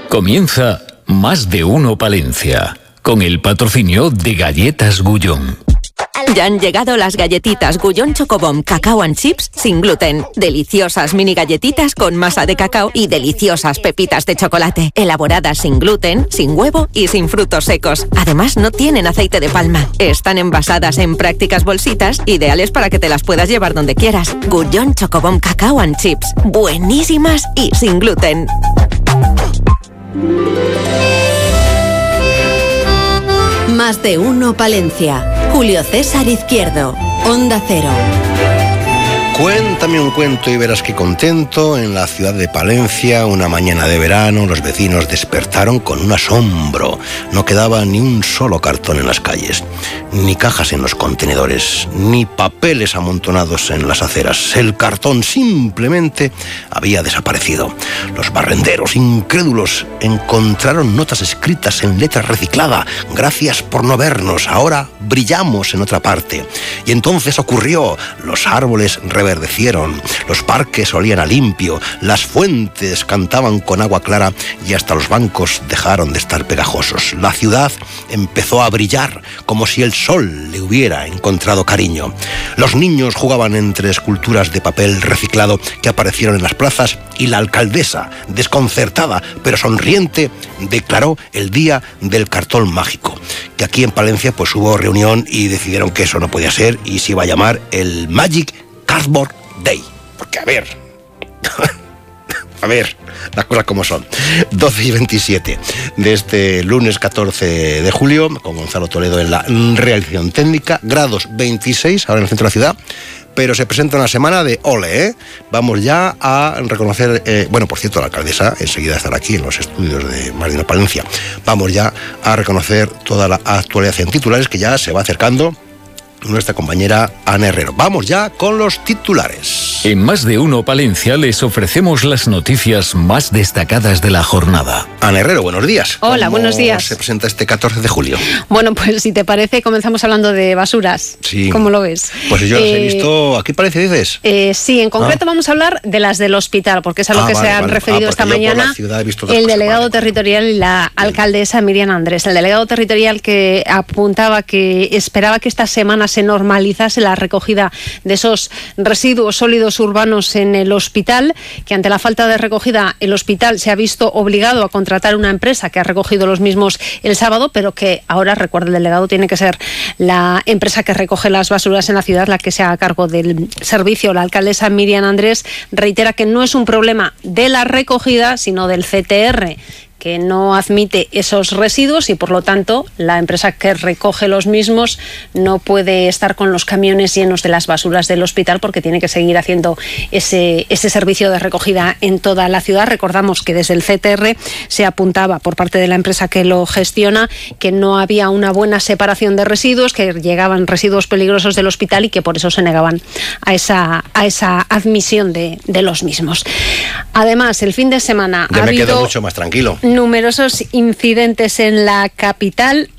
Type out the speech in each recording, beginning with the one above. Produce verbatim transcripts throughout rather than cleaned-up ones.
Comienza Más de Uno Palencia, con el patrocinio de Galletas Gullón. Ya han llegado las galletitas Gullón Chocobomb Cacao and Chips sin gluten. Deliciosas mini galletitas con masa de cacao y deliciosas pepitas de chocolate. Elaboradas sin gluten, sin huevo y sin frutos secos. Además, no tienen aceite de palma. Están envasadas en prácticas bolsitas, ideales para que te las puedas llevar donde quieras. Gullón Chocobomb Cacao and Chips. Buenísimas y sin gluten. Más de Uno Palencia. Julio César Izquierdo, Onda Cero. Cuéntame un cuento y verás qué contento. En la ciudad de Palencia, una mañana de verano, los vecinos despertaron con un asombro. No quedaba ni un solo cartón en las calles, ni cajas en los contenedores, ni papeles amontonados en las aceras. El cartón simplemente había desaparecido. Los barrenderos, incrédulos, encontraron notas escritas en letra reciclada. Gracias por no vernos, ahora brillamos en otra parte. Y entonces ocurrió. Los árboles reverdecieron. Reverdecieron, los parques olían a limpio, las fuentes cantaban con agua clara y hasta los bancos dejaron de estar pegajosos. La ciudad empezó a brillar como si el sol le hubiera encontrado cariño. Los niños jugaban entre esculturas de papel reciclado que aparecieron en las plazas y la alcaldesa, desconcertada pero sonriente, declaró el día del cartón mágico. Que aquí en Palencia pues hubo reunión y decidieron que eso no podía ser y se iba a llamar el Magic Cardboard Day, porque a ver, a ver, las cosas como son. doce y veintisiete de este lunes catorce de julio, con Gonzalo Toledo en la realización técnica, grados veintiséis ahora en el centro de la ciudad, pero se presenta una semana de ole, ¿eh? Vamos ya a reconocer, eh, bueno, por cierto, la alcaldesa enseguida estará aquí en los estudios de Más de Uno Palencia. Vamos ya a reconocer toda la actualidad en titulares que ya se va acercando nuestra compañera Ana Herrero. Vamos ya con los titulares. En Más de Uno Palencia les ofrecemos las noticias más destacadas de la jornada. Ana Herrero, buenos días. Hola, buenos días. ¿Cómo se presenta este catorce de julio? Bueno, pues si te parece, comenzamos hablando de basuras. Sí. ¿Cómo lo ves? Pues yo las eh, he visto... ¿Aquí parece, dices? Eh, sí, en concreto ah. vamos a hablar de las del hospital, porque es a lo ah, que vale, se han vale. referido ah, esta yo por mañana la ciudad he visto el cosas, delegado vale. territorial y la alcaldesa Miriam Andrés. El delegado territorial que apuntaba que esperaba que esta semana se normalizase la recogida de esos residuos sólidos urbanos en el hospital, que ante la falta de recogida el hospital se ha visto obligado a contratar una empresa que ha recogido los mismos el sábado, pero que ahora, recuerda el delegado, tiene que ser la empresa que recoge las basuras en la ciudad la que se haga cargo del servicio. La alcaldesa Miriam Andrés reitera que no es un problema de la recogida, sino del C T R, que no admite esos residuos y por lo tanto la empresa que recoge los mismos no puede estar con los camiones llenos de las basuras del hospital porque tiene que seguir haciendo ese, ese servicio de recogida en toda la ciudad. Recordamos que desde el C T R se apuntaba por parte de la empresa que lo gestiona que no había una buena separación de residuos, que llegaban residuos peligrosos del hospital y que por eso se negaban a esa, a esa admisión de, de los mismos. Además, el fin de semana ya ha me habido quedo mucho más tranquilo. numerosos incidentes en la capital.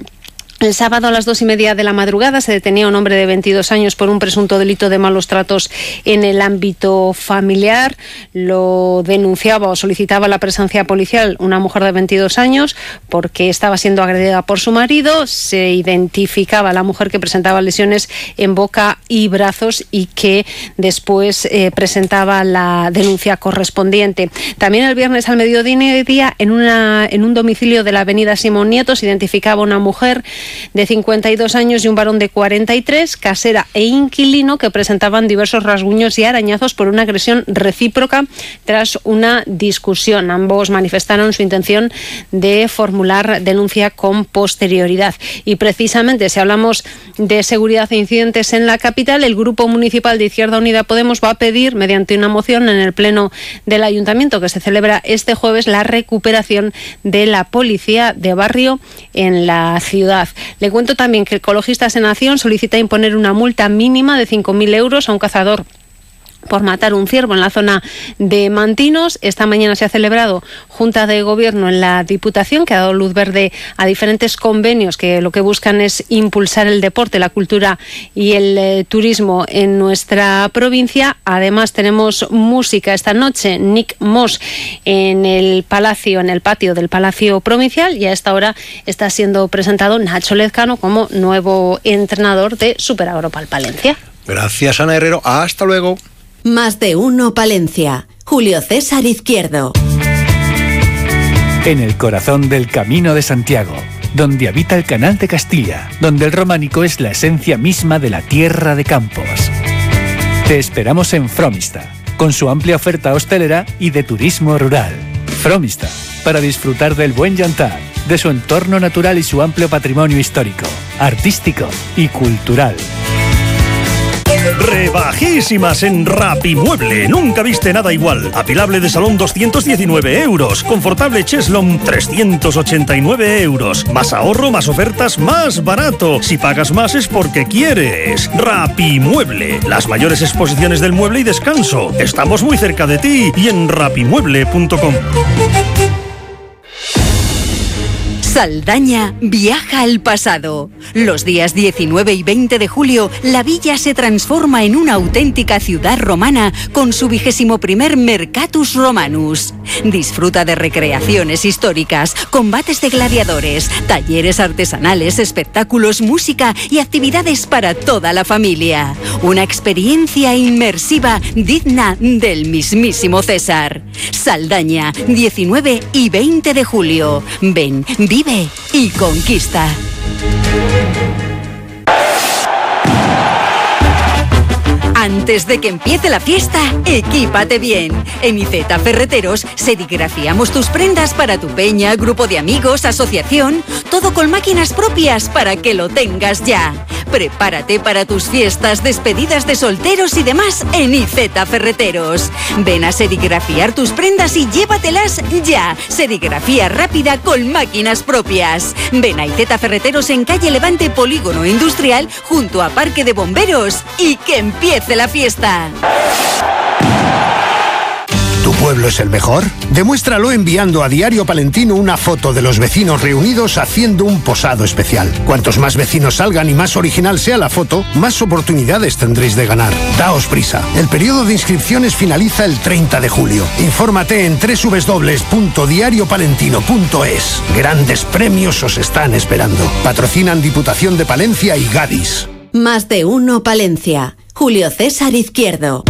El sábado a las dos y media de la madrugada se detenía a un hombre de veintidós años por un presunto delito de malos tratos en el ámbito familiar. Lo denunciaba o solicitaba la presencia policial una mujer de veintidós años porque estaba siendo agredida por su marido. Se identificaba a la mujer que presentaba lesiones en boca y brazos y que después eh, presentaba la denuncia correspondiente. También el viernes al mediodía en, una, en un domicilio de la avenida Simón Nieto se identificaba una mujer de cincuenta y dos años y un varón de cuarenta y tres, casera e inquilino, que presentaban diversos rasguños y arañazos por una agresión recíproca tras una discusión. Ambos manifestaron su intención de formular denuncia con posterioridad. Y precisamente, si hablamos de seguridad e incidentes en la capital, el Grupo Municipal de Izquierda Unida Podemos va a pedir, mediante una moción en el Pleno del Ayuntamiento que se celebra este jueves, la recuperación de la policía de barrio en la ciudad. Le cuento también que Ecologistas en Acción solicita imponer una multa mínima de cinco mil euros a un cazador por matar un ciervo en la zona de Mantinos. Esta mañana se ha celebrado Junta de Gobierno en la Diputación, que ha dado luz verde a diferentes convenios que lo que buscan es impulsar el deporte, la cultura y el eh, turismo en nuestra provincia. Además tenemos música esta noche, Nick Moss en el Palacio, en el patio del Palacio Provincial, y a esta hora está siendo presentado Nacho Lezcano como nuevo entrenador de Superagropal Palencia. Gracias, Ana Herrero. Hasta luego. Más de uno Palencia. Julio César Izquierdo. En el corazón del Camino de Santiago, donde habita el Canal de Castilla, donde el románico es la esencia misma de la tierra de Campos. Te esperamos en Fromista, con su amplia oferta hostelera y de turismo rural. Fromista, para disfrutar del buen jantar, de su entorno natural y su amplio patrimonio histórico, artístico y cultural. Rebajísimas en Rapimueble. Nunca viste nada igual. Apilable de salón doscientos diecinueve euros. Confortable cheslón trescientos ochenta y nueve euros. Más ahorro, más ofertas, más barato. Si pagas más es porque quieres. Rapimueble. Las mayores exposiciones del mueble y descanso. Estamos muy cerca de ti y en rapimueble punto com. Saldaña viaja al pasado. Los días diecinueve y veinte de julio, la villa se transforma en una auténtica ciudad romana con su vigésimo primer Mercatus Romanus. Disfruta de recreaciones históricas, combates de gladiadores, talleres artesanales, espectáculos, música y actividades para toda la familia. Una experiencia inmersiva digna del mismísimo César. Saldaña, diecinueve y veinte de julio. Ven, vive y conquista. Antes de que empiece la fiesta, equípate bien. En Iceta Ferreteros serigrafiamos tus prendas para tu peña, grupo de amigos, asociación, todo con máquinas propias para que lo tengas ya. Prepárate para tus fiestas, despedidas de solteros y demás en Iceta Ferreteros. Ven a serigrafiar tus prendas y llévatelas ya. Serigrafía rápida con máquinas propias. Ven a Iceta Ferreteros en calle Levante, Polígono Industrial, junto a Parque de Bomberos, y que empiece la fiesta. ¿Tu pueblo es el mejor? Demuéstralo enviando a Diario Palentino una foto de los vecinos reunidos haciendo un posado especial. Cuantos más vecinos salgan y más original sea la foto, más oportunidades tendréis de ganar. Daos prisa. El periodo de inscripciones finaliza el treinta de julio. Infórmate en doble u doble u doble u punto diario palentino punto es. Grandes premios os están esperando. Patrocinan Diputación de Palencia y Gadis. Más de uno Palencia. Julio César Izquierdo.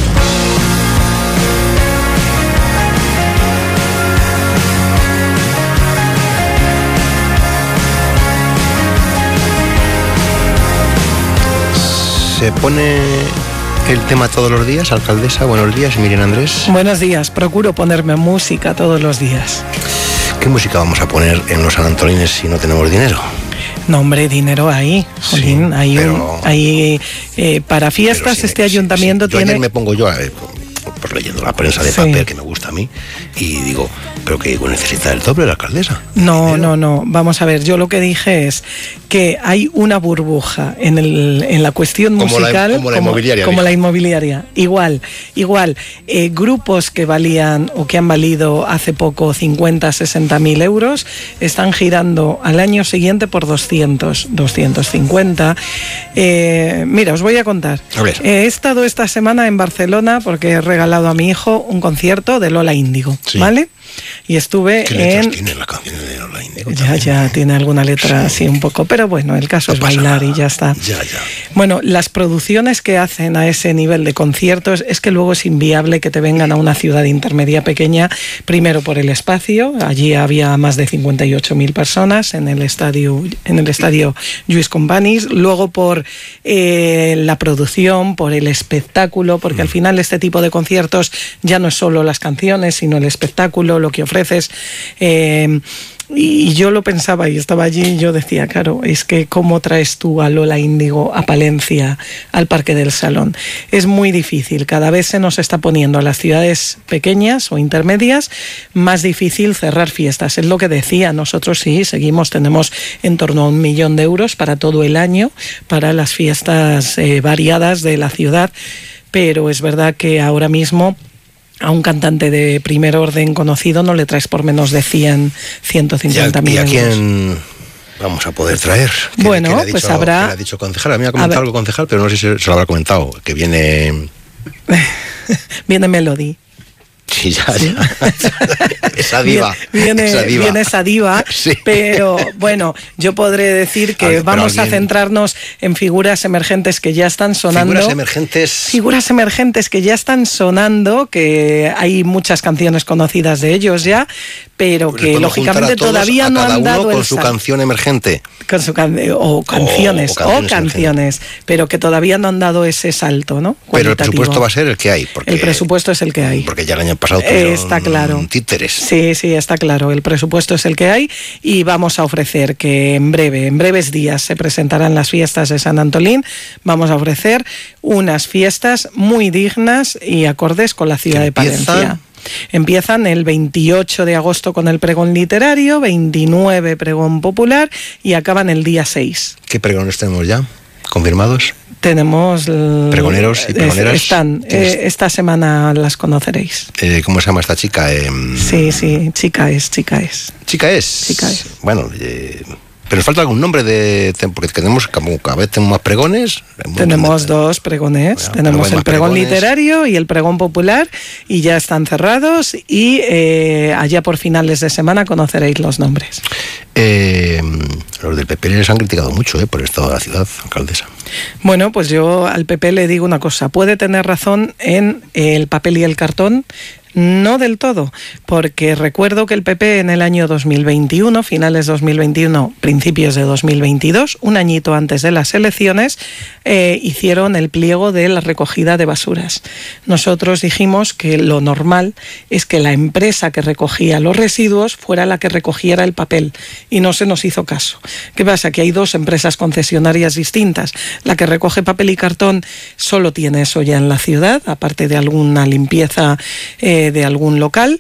¿Se pone el tema todos los días, alcaldesa? Buenos días, Miriam Andrés. Buenos días, procuro ponerme música todos los días. ¿Qué música vamos a poner en los Sanantolines si no tenemos dinero? No, hombre, dinero hay, Jolín, sí, hay, pero, un, hay eh, para fiestas si este me, ayuntamiento si, si, tiene... Yo me pongo yo, eh, pues leyendo la prensa de sí. papel que me gusta a mí, y digo, ¿pero que necesita el doble la alcaldesa? No, no, no, vamos a ver, yo lo que dije es que hay una burbuja en, el, en la cuestión como musical, la, como la como, inmobiliaria, como la inmobiliaria, igual, igual, eh, grupos que valían o que han valido hace poco cincuenta, sesenta mil euros, están girando al año siguiente por doscientos, doscientos cincuenta. Eh, mira, os voy a contar. A ver. He estado esta semana en Barcelona porque he regalado a mi hijo un concierto de Lola Índigo, sí. ¿Vale? Y estuve ¿Qué letras en... tiene la canción de Lola Índigo? Ya, ya, tiene alguna letra así un poco, pero bueno, el caso no es bailar nada. Y ya está. Ya, ya. Bueno, las producciones que hacen a ese nivel de conciertos es que luego es inviable que te vengan a una ciudad intermedia pequeña, primero por el espacio, allí había más de cincuenta y ocho mil personas en el estadio, en el estadio Lluís Companys, luego por eh, la producción, por el espectáculo, porque al final este tipo de conciertos ya no es solo las canciones, sino el espectáculo, lo que ofreces. Eh, y yo lo pensaba y estaba allí y yo decía, claro, es que ¿cómo traes tú a Lola Índigo a Palencia, al Parque del Salón? Es muy difícil, cada vez se nos está poniendo a las ciudades pequeñas o intermedias más difícil cerrar fiestas. Es lo que decía, nosotros sí, seguimos, tenemos en torno a un millón de euros para todo el año, para las fiestas eh, variadas de la ciudad. pero es verdad que ahora mismo a un cantante de primer orden conocido no le traes por menos de cien, ciento cincuenta mil euros. ¿Y a euros. quién vamos a poder traer? ¿Qué, bueno, qué le ha dicho, pues habrá... ¿qué le ha dicho concejal? A mí me ha comentado algo concejal, pero no sé si se, se lo habrá comentado, que viene... viene Melody. Sí, ya, sí. ya. Esa diva. Viene esa diva, viene esa diva sí. Pero bueno, yo podré decir que ver, vamos alguien... a centrarnos en figuras emergentes que ya están sonando. Figuras emergentes. Figuras emergentes que ya están sonando, que hay muchas canciones conocidas de ellos ya, pero que pues lógicamente todos, todavía no han dado uno con el su sal... canción emergente. Con su can... o canciones, o, o canciones, o canciones pero que todavía no han dado ese salto, ¿no? Pero el presupuesto va a ser el que hay. Porque, el presupuesto es el que hay. Porque ya el año pasado tuvieron está claro. títeres. Sí, sí, está claro. El presupuesto es el que hay y vamos a ofrecer que en breve, en breves días se presentarán las fiestas de San Antolín. Vamos a ofrecer unas fiestas muy dignas y acordes con la ciudad de Palencia. Empiezan el veintiocho de agosto con el pregón literario, veintinueve pregón popular y acaban el día seis. ¿Qué pregones tenemos ya confirmados? Tenemos... Pregoneros y pregoneras. Están, eh, esta semana las conoceréis. Eh, ¿Cómo se llama esta chica? Eh, sí, sí, chica es, chica es. ¿Chica es? Chica es. Bueno, eh, pero nos falta algún nombre de... Porque tenemos, como cada vez tenemos más pregones. Tenemos dos pregones. Bueno, tenemos el pregón pregones. literario y el pregón popular y ya están cerrados y eh, allá por finales de semana conoceréis los nombres. Eh, los del P P les han criticado mucho eh, por el estado de la ciudad, alcaldesa. Bueno, pues yo al P P le digo una cosa. Puede tener razón en el papel y el cartón. No del todo, porque recuerdo que el P P en el año dos mil veintiuno, finales dos mil veintiuno, principios de dos mil veintidós, un añito antes de las elecciones, eh, hicieron el pliego de la recogida de basuras. Nosotros dijimos que lo normal es que la empresa que recogía los residuos fuera la que recogiera el papel y no se nos hizo caso. ¿Qué pasa? Que hay dos empresas concesionarias distintas. La que recoge papel y cartón solo tiene eso ya en la ciudad, aparte de alguna limpieza eh, de algún local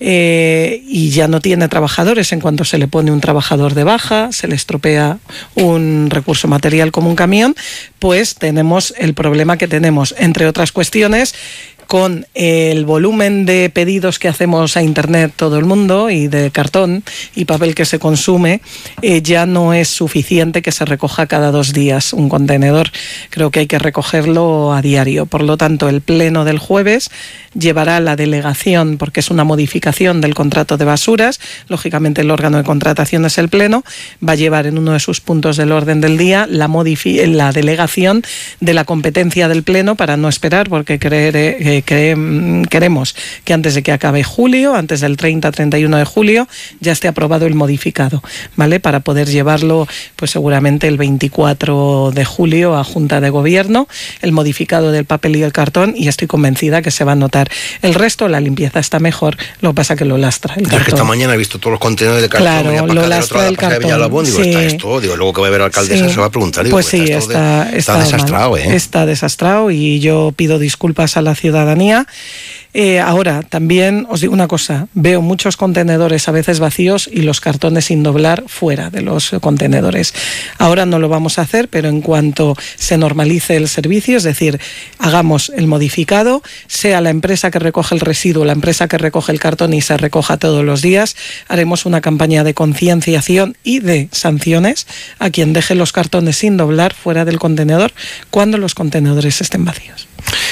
eh, y ya no tiene trabajadores. En cuanto se le pone un trabajador de baja, se le estropea un recurso material como un camión, pues tenemos el problema que tenemos, entre otras cuestiones, con el volumen de pedidos que hacemos a internet todo el mundo y de cartón y papel que se consume, eh, ya no es suficiente que se recoja cada dos días un contenedor. Creo que hay que recogerlo a diario. Por lo tanto, el pleno del jueves llevará la delegación, porque es una modificación del contrato de basuras, lógicamente el órgano de contratación es el pleno, va a llevar en uno de sus puntos del orden del día la, modifi- la delegación de la competencia del pleno para no esperar, porque creer, eh, cre- queremos que antes de que acabe julio, antes del treinta a treinta y uno de julio, ya esté aprobado el modificado, ¿vale? Para poder llevarlo, pues seguramente el veinticuatro de julio a Junta de Gobierno, el modificado del papel y el cartón, y estoy convencida que se va a notar. El resto, la limpieza está mejor, lo que pasa que lo lastra el cartón. cartón. Es que esta mañana he visto todos los contenedores de cartón. Claro, lo lastra el cartón. Villalabón, digo, sí. está esto, digo, luego que va a ver al alcaldesa sí. se va a preguntar. Digo, pues sí, está, está, de, está, está desastrado, ¿eh? Está desastrado y yo pido disculpas a la ciudadanía. Eh, ahora, también os digo una cosa, veo muchos contenedores a veces vacíos y los cartones sin doblar fuera de los contenedores. Ahora no lo vamos a hacer, pero en cuanto se normalice el servicio, es decir, hagamos el modificado, sea la empresa que recoge el residuo, la empresa que recoge el cartón y se recoja todos los días, haremos una campaña de concienciación y de sanciones a quien deje los cartones sin doblar fuera del contenedor cuando los contenedores estén vacíos.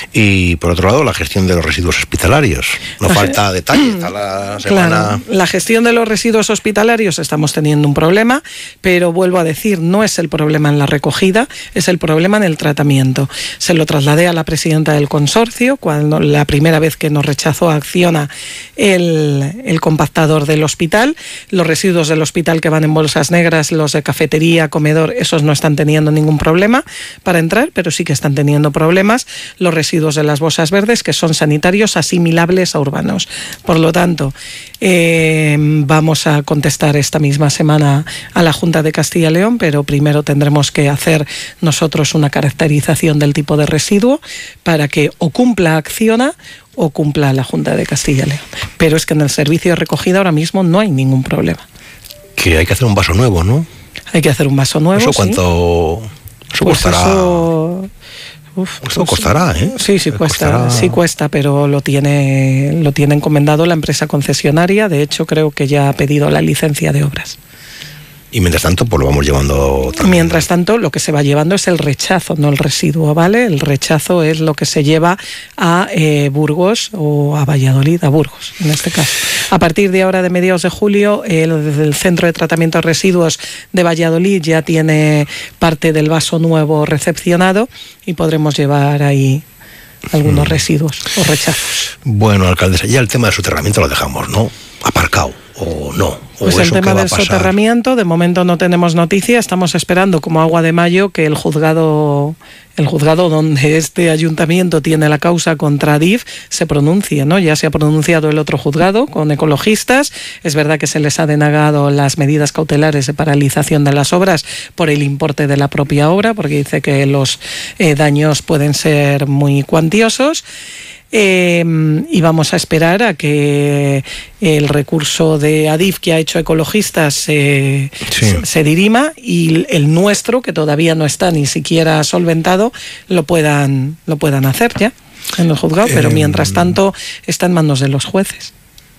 Y por otro lado, la gestión de los residuos hospitalarios. No la falta ge- detalle. Está la semana... Claro, la gestión de los residuos hospitalarios estamos teniendo un problema, pero vuelvo a decir, no es el problema en la recogida, es el problema en el tratamiento. Se lo trasladé a la presidenta del consorcio, cuando la primera vez que nos rechazó a Acciona el, el compactador del hospital. Los residuos del hospital que van en bolsas negras, los de cafetería, comedor, esos no están teniendo ningún problema para entrar, pero sí que están teniendo problemas los residuos de las bolsas verdes, que son sanitarios asimilables a urbanos. Por lo tanto, eh, vamos a contestar esta misma semana a la Junta de Castilla y León, pero primero tendremos que hacer nosotros una caracterización del tipo de residuo para que o cumpla Acciona o cumpla la Junta de Castilla y León. Pero es que en el servicio de recogida ahora mismo no hay ningún problema. Que hay que hacer un vaso nuevo, ¿no? Hay que hacer un vaso nuevo. ¿Eso cuánto? ¿Sí? Eso pues costará? Eso... Uf, Esto costará, ¿eh? Sí, sí cuesta, costará. sí cuesta, pero lo tiene, lo tiene encomendado la empresa concesionaria. De hecho, creo que ya ha pedido la licencia de obras. Y mientras tanto, pues lo vamos llevando también. Mientras tanto, lo que se va llevando es el rechazo, no el residuo, ¿vale? El rechazo es lo que se lleva a eh, Burgos o a Valladolid, a Burgos, en este caso. A partir de ahora, de mediados de julio, el, el Centro de Tratamiento de Residuos de Valladolid ya tiene parte del vaso nuevo recepcionado y podremos llevar ahí algunos mm. residuos o rechazos. Bueno, alcaldesa, ya el tema del soterramiento lo dejamos, ¿no? Aparcado. ¿O no? ¿O pues el tema del soterramiento, de momento no tenemos noticia, estamos esperando como agua de mayo que el juzgado, el juzgado donde este ayuntamiento tiene la causa contra Adif se pronuncie, ¿no? Ya se ha pronunciado el otro juzgado con ecologistas, es verdad que se les ha denegado las medidas cautelares de paralización de las obras por el importe de la propia obra, porque dice que los eh, daños pueden ser muy cuantiosos. Eh, y vamos a esperar a que el recurso de Adif que ha hecho ecologistas se, sí. se, se dirima y el nuestro, que todavía no está ni siquiera solventado, lo puedan, lo puedan hacer ya en el juzgado, pero eh, mientras tanto está en manos de los jueces.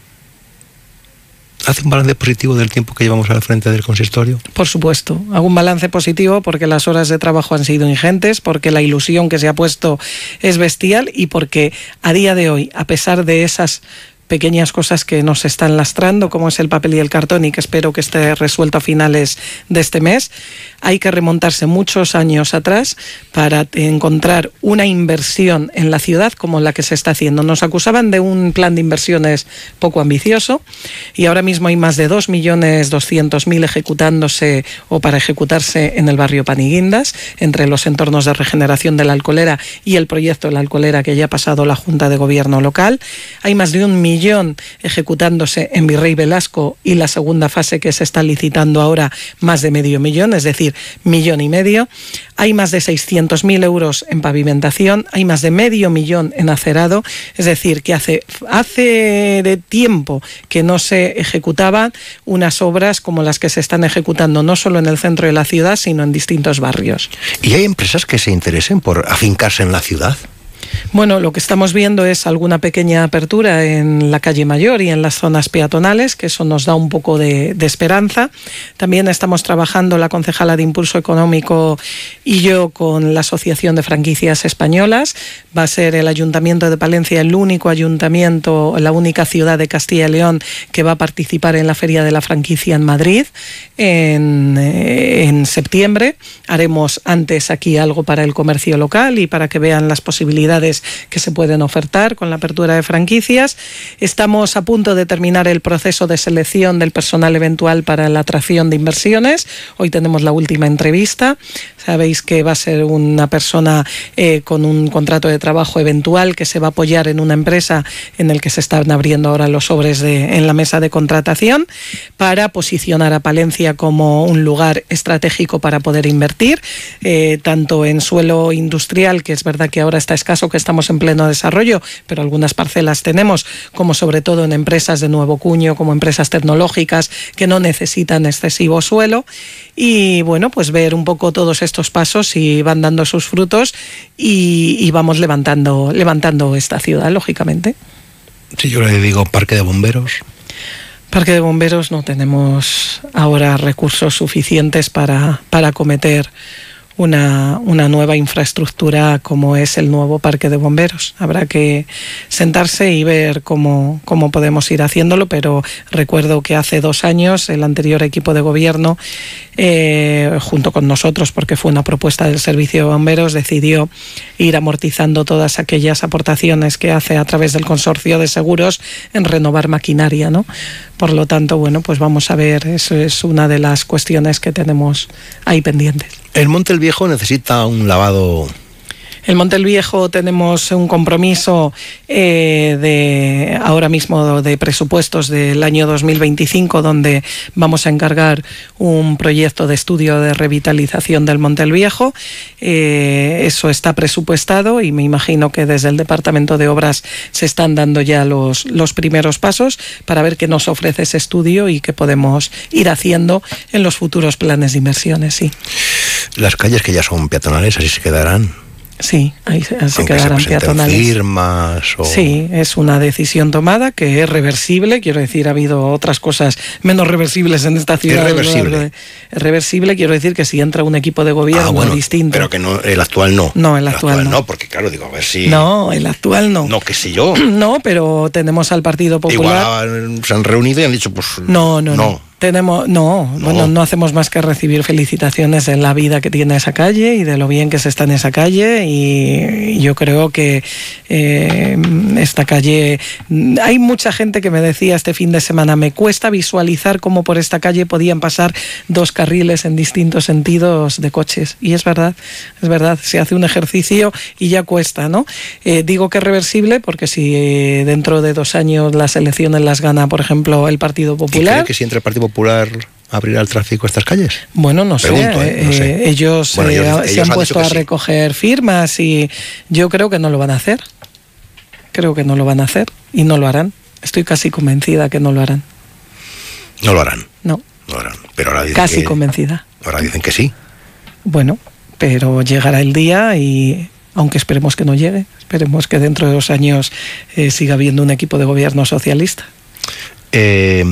¿Hace un balance positivo del tiempo que llevamos al frente del consistorio? Por supuesto, hago un balance positivo porque las horas de trabajo han sido ingentes, porque la ilusión que se ha puesto es bestial y porque a día de hoy, a pesar de esas pequeñas cosas que nos están lastrando, como es el papel y el cartón, y que espero que esté resuelto a finales de este mes, hay que remontarse muchos años atrás para encontrar una inversión en la ciudad como la que se está haciendo. Nos acusaban de un plan de inversiones poco ambicioso y ahora mismo hay más de dos millones doscientos mil ejecutándose o para ejecutarse en el barrio Paniguindas, entre los entornos de regeneración de la Alcolera y el proyecto de la Alcolera que ya ha pasado la Junta de Gobierno local. Hay más de un millón ejecutándose en Virrey Velasco y la segunda fase que se está licitando ahora más de medio millón, es decir, millón y medio. Hay más de seiscientos mil euros en pavimentación, hay más de medio millón en acerado, es decir, que hace, hace de tiempo que no se ejecutaban unas obras como las que se están ejecutando no solo en el centro de la ciudad, sino en distintos barrios. ¿Y hay empresas que se interesen por afincarse en la ciudad? Bueno, lo que estamos viendo es alguna pequeña apertura en la calle Mayor y en las zonas peatonales, que eso nos da un poco de, de esperanza. También estamos trabajando la concejala de Impulso Económico y yo con la Asociación de Franquicias Españolas. Va a ser el Ayuntamiento de Palencia el único ayuntamiento, la única ciudad de Castilla y León que va a participar en la Feria de la Franquicia en Madrid en, en septiembre. Haremos antes aquí algo para el comercio local y para que vean las posibilidades que se pueden ofertar con la apertura de franquicias. Estamos a punto de terminar el proceso de selección del personal eventual para la atracción de inversiones. Hoy tenemos la última entrevista. Sabéis que va a ser una persona eh, con un contrato de trabajo eventual que se va a apoyar en una empresa en el que se están abriendo ahora los sobres de, en la mesa de contratación para posicionar a Palencia como un lugar estratégico para poder invertir, eh, tanto en suelo industrial, que es verdad que ahora está escaso, que estamos en pleno desarrollo, pero algunas parcelas tenemos, como sobre todo en empresas de nuevo cuño, como empresas tecnológicas que no necesitan excesivo suelo. Y bueno, pues ver un poco todos estos pasos si van dando sus frutos y, y vamos levantando, levantando esta ciudad, lógicamente. Si yo le digo parque de bomberos. Parque de bomberos no tenemos ahora recursos suficientes para, para acometer Una, una nueva infraestructura como es el nuevo parque de bomberos. Habrá que sentarse y ver cómo, cómo podemos ir haciéndolo, pero recuerdo que hace dos años el anterior equipo de gobierno, eh, junto con nosotros, porque fue una propuesta del Servicio de Bomberos, decidió ir amortizando todas aquellas aportaciones que hace a través del consorcio de seguros en renovar maquinaria, ¿no? Por lo tanto, bueno, pues vamos a ver, eso es una de las cuestiones que tenemos ahí pendientes. El Monte el Viejo necesita un lavado. El Monte el Viejo tenemos un compromiso eh, de ahora mismo de presupuestos del año dos mil veinticinco, donde vamos a encargar un proyecto de estudio de revitalización del Monte el Viejo. Eh, eso está presupuestado y me imagino que desde el Departamento de Obras se están dando ya los, los primeros pasos para ver qué nos ofrece ese estudio y qué podemos ir haciendo en los futuros planes de inversiones. Sí. Las calles que ya son peatonales, así se quedarán. Sí, ahí se, se Aunque quedarán se peatonales. Firmas o... Sí, es una decisión tomada que es reversible. Quiero decir, ha habido otras cosas menos reversibles en esta ciudad. Es reversible. De, es reversible, quiero decir que si entra un equipo de gobierno ah, bueno, distinto. Pero que no, el actual no. No, el actual, el actual no. no. Porque claro, digo, a ver si... No, el actual no. No, qué sé yo. No, pero tenemos al Partido Popular. Igual se han reunido y han dicho, pues... No, no, no. no. Tenemos, no, no, bueno, no hacemos más que recibir felicitaciones de la vida que tiene esa calle y de lo bien que se está en esa calle, y yo creo que eh, esta calle, hay mucha gente que me decía este fin de semana, me cuesta visualizar cómo por esta calle podían pasar dos carriles en distintos sentidos de coches, y es verdad, es verdad, se hace un ejercicio y ya cuesta, ¿no? Eh, digo que es reversible porque si eh, dentro de dos años las elecciones las gana, por ejemplo, el Partido Popular... ¿Y cree que si entra el Partido Popular abrirá el tráfico a estas calles? Bueno, no Pregunto, sé. ¿eh? No sé. Eh, ellos, bueno, ellos, eh, ellos se han, han puesto a sí. recoger firmas y yo creo que no lo van a hacer. Creo que no lo van a hacer y no lo harán. Estoy casi convencida que no lo harán. No lo harán. No. No lo harán. Pero ahora dicen casi que, convencida. Ahora dicen que sí. Bueno, pero llegará el día y... aunque esperemos que no llegue, esperemos que dentro de dos años eh, siga habiendo un equipo de gobierno socialista. Eh,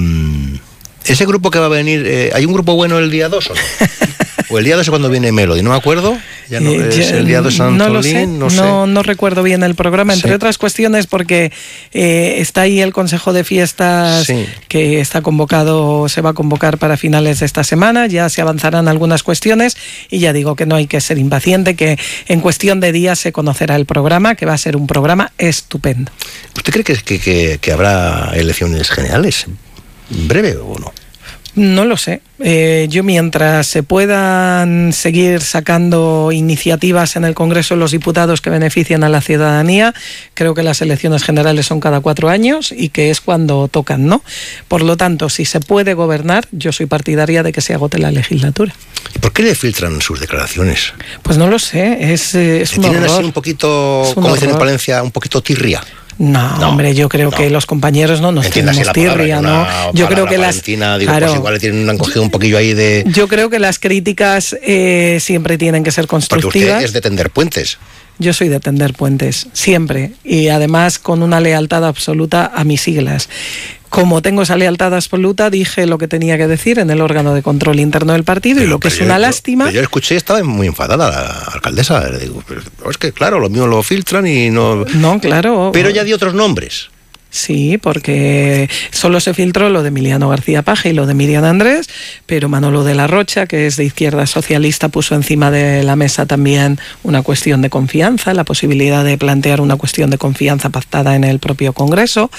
ese grupo que va a venir, eh, ¿hay un grupo bueno el día dos o no? ¿O el día dos es cuando viene Melody? No me acuerdo. Ya no, Eh, es ya, el día dos San no Antolín, lo sé, no sé. No, no recuerdo bien el programa, entre Sí. otras cuestiones porque eh, está ahí el Consejo de Fiestas Sí. que está convocado, se va a convocar para finales de esta semana, ya se avanzarán algunas cuestiones y ya digo que no hay que ser impaciente, que en cuestión de días se conocerá el programa, que va a ser un programa estupendo. ¿Usted cree que, que, que, que habrá elecciones generales en breve o no? No lo sé. Eh, yo mientras se puedan seguir sacando iniciativas en el Congreso de los Diputados que beneficien a la ciudadanía, creo que las elecciones generales son cada cuatro años y que es cuando tocan, ¿no? Por lo tanto, si se puede gobernar, yo soy partidaria de que se agote la legislatura. ¿Y por qué le filtran sus declaraciones? Pues no lo sé, es, es un ¿Tienen horror. así un poquito, Es un como dicen en horror. Palencia, un poquito tirria? No, No, hombre, yo creo no. que los compañeros no nos Entiéndase tenemos la palabra, tirria, que ¿no? una Yo creo palabra que las palentina, digo, claro, pues igual le tienen, han cogido un poquillo ahí de... yo creo que las críticas eh, siempre tienen que ser Porque constructivas. usted es de tender puentes. Yo soy de tender puentes, siempre, y además con una lealtad absoluta a mis siglas. Como tengo esa lealtad absoluta, dije lo que tenía que decir en el órgano de control interno del partido, Pero, y lo que pero es yo- una yo- lástima... pero yo escuché, estaba muy enfadada la alcaldesa. Le digo, pero es que claro, lo mío lo filtran y no... No, claro. Pero ya di otros nombres. Sí, porque solo se filtró lo de Emiliano García Paje y lo de Miriam Andrés, pero Manolo de la Rocha, que es de Izquierda Socialista, puso encima de la mesa también una cuestión de confianza, la posibilidad de plantear una cuestión de confianza pactada en el propio Congreso.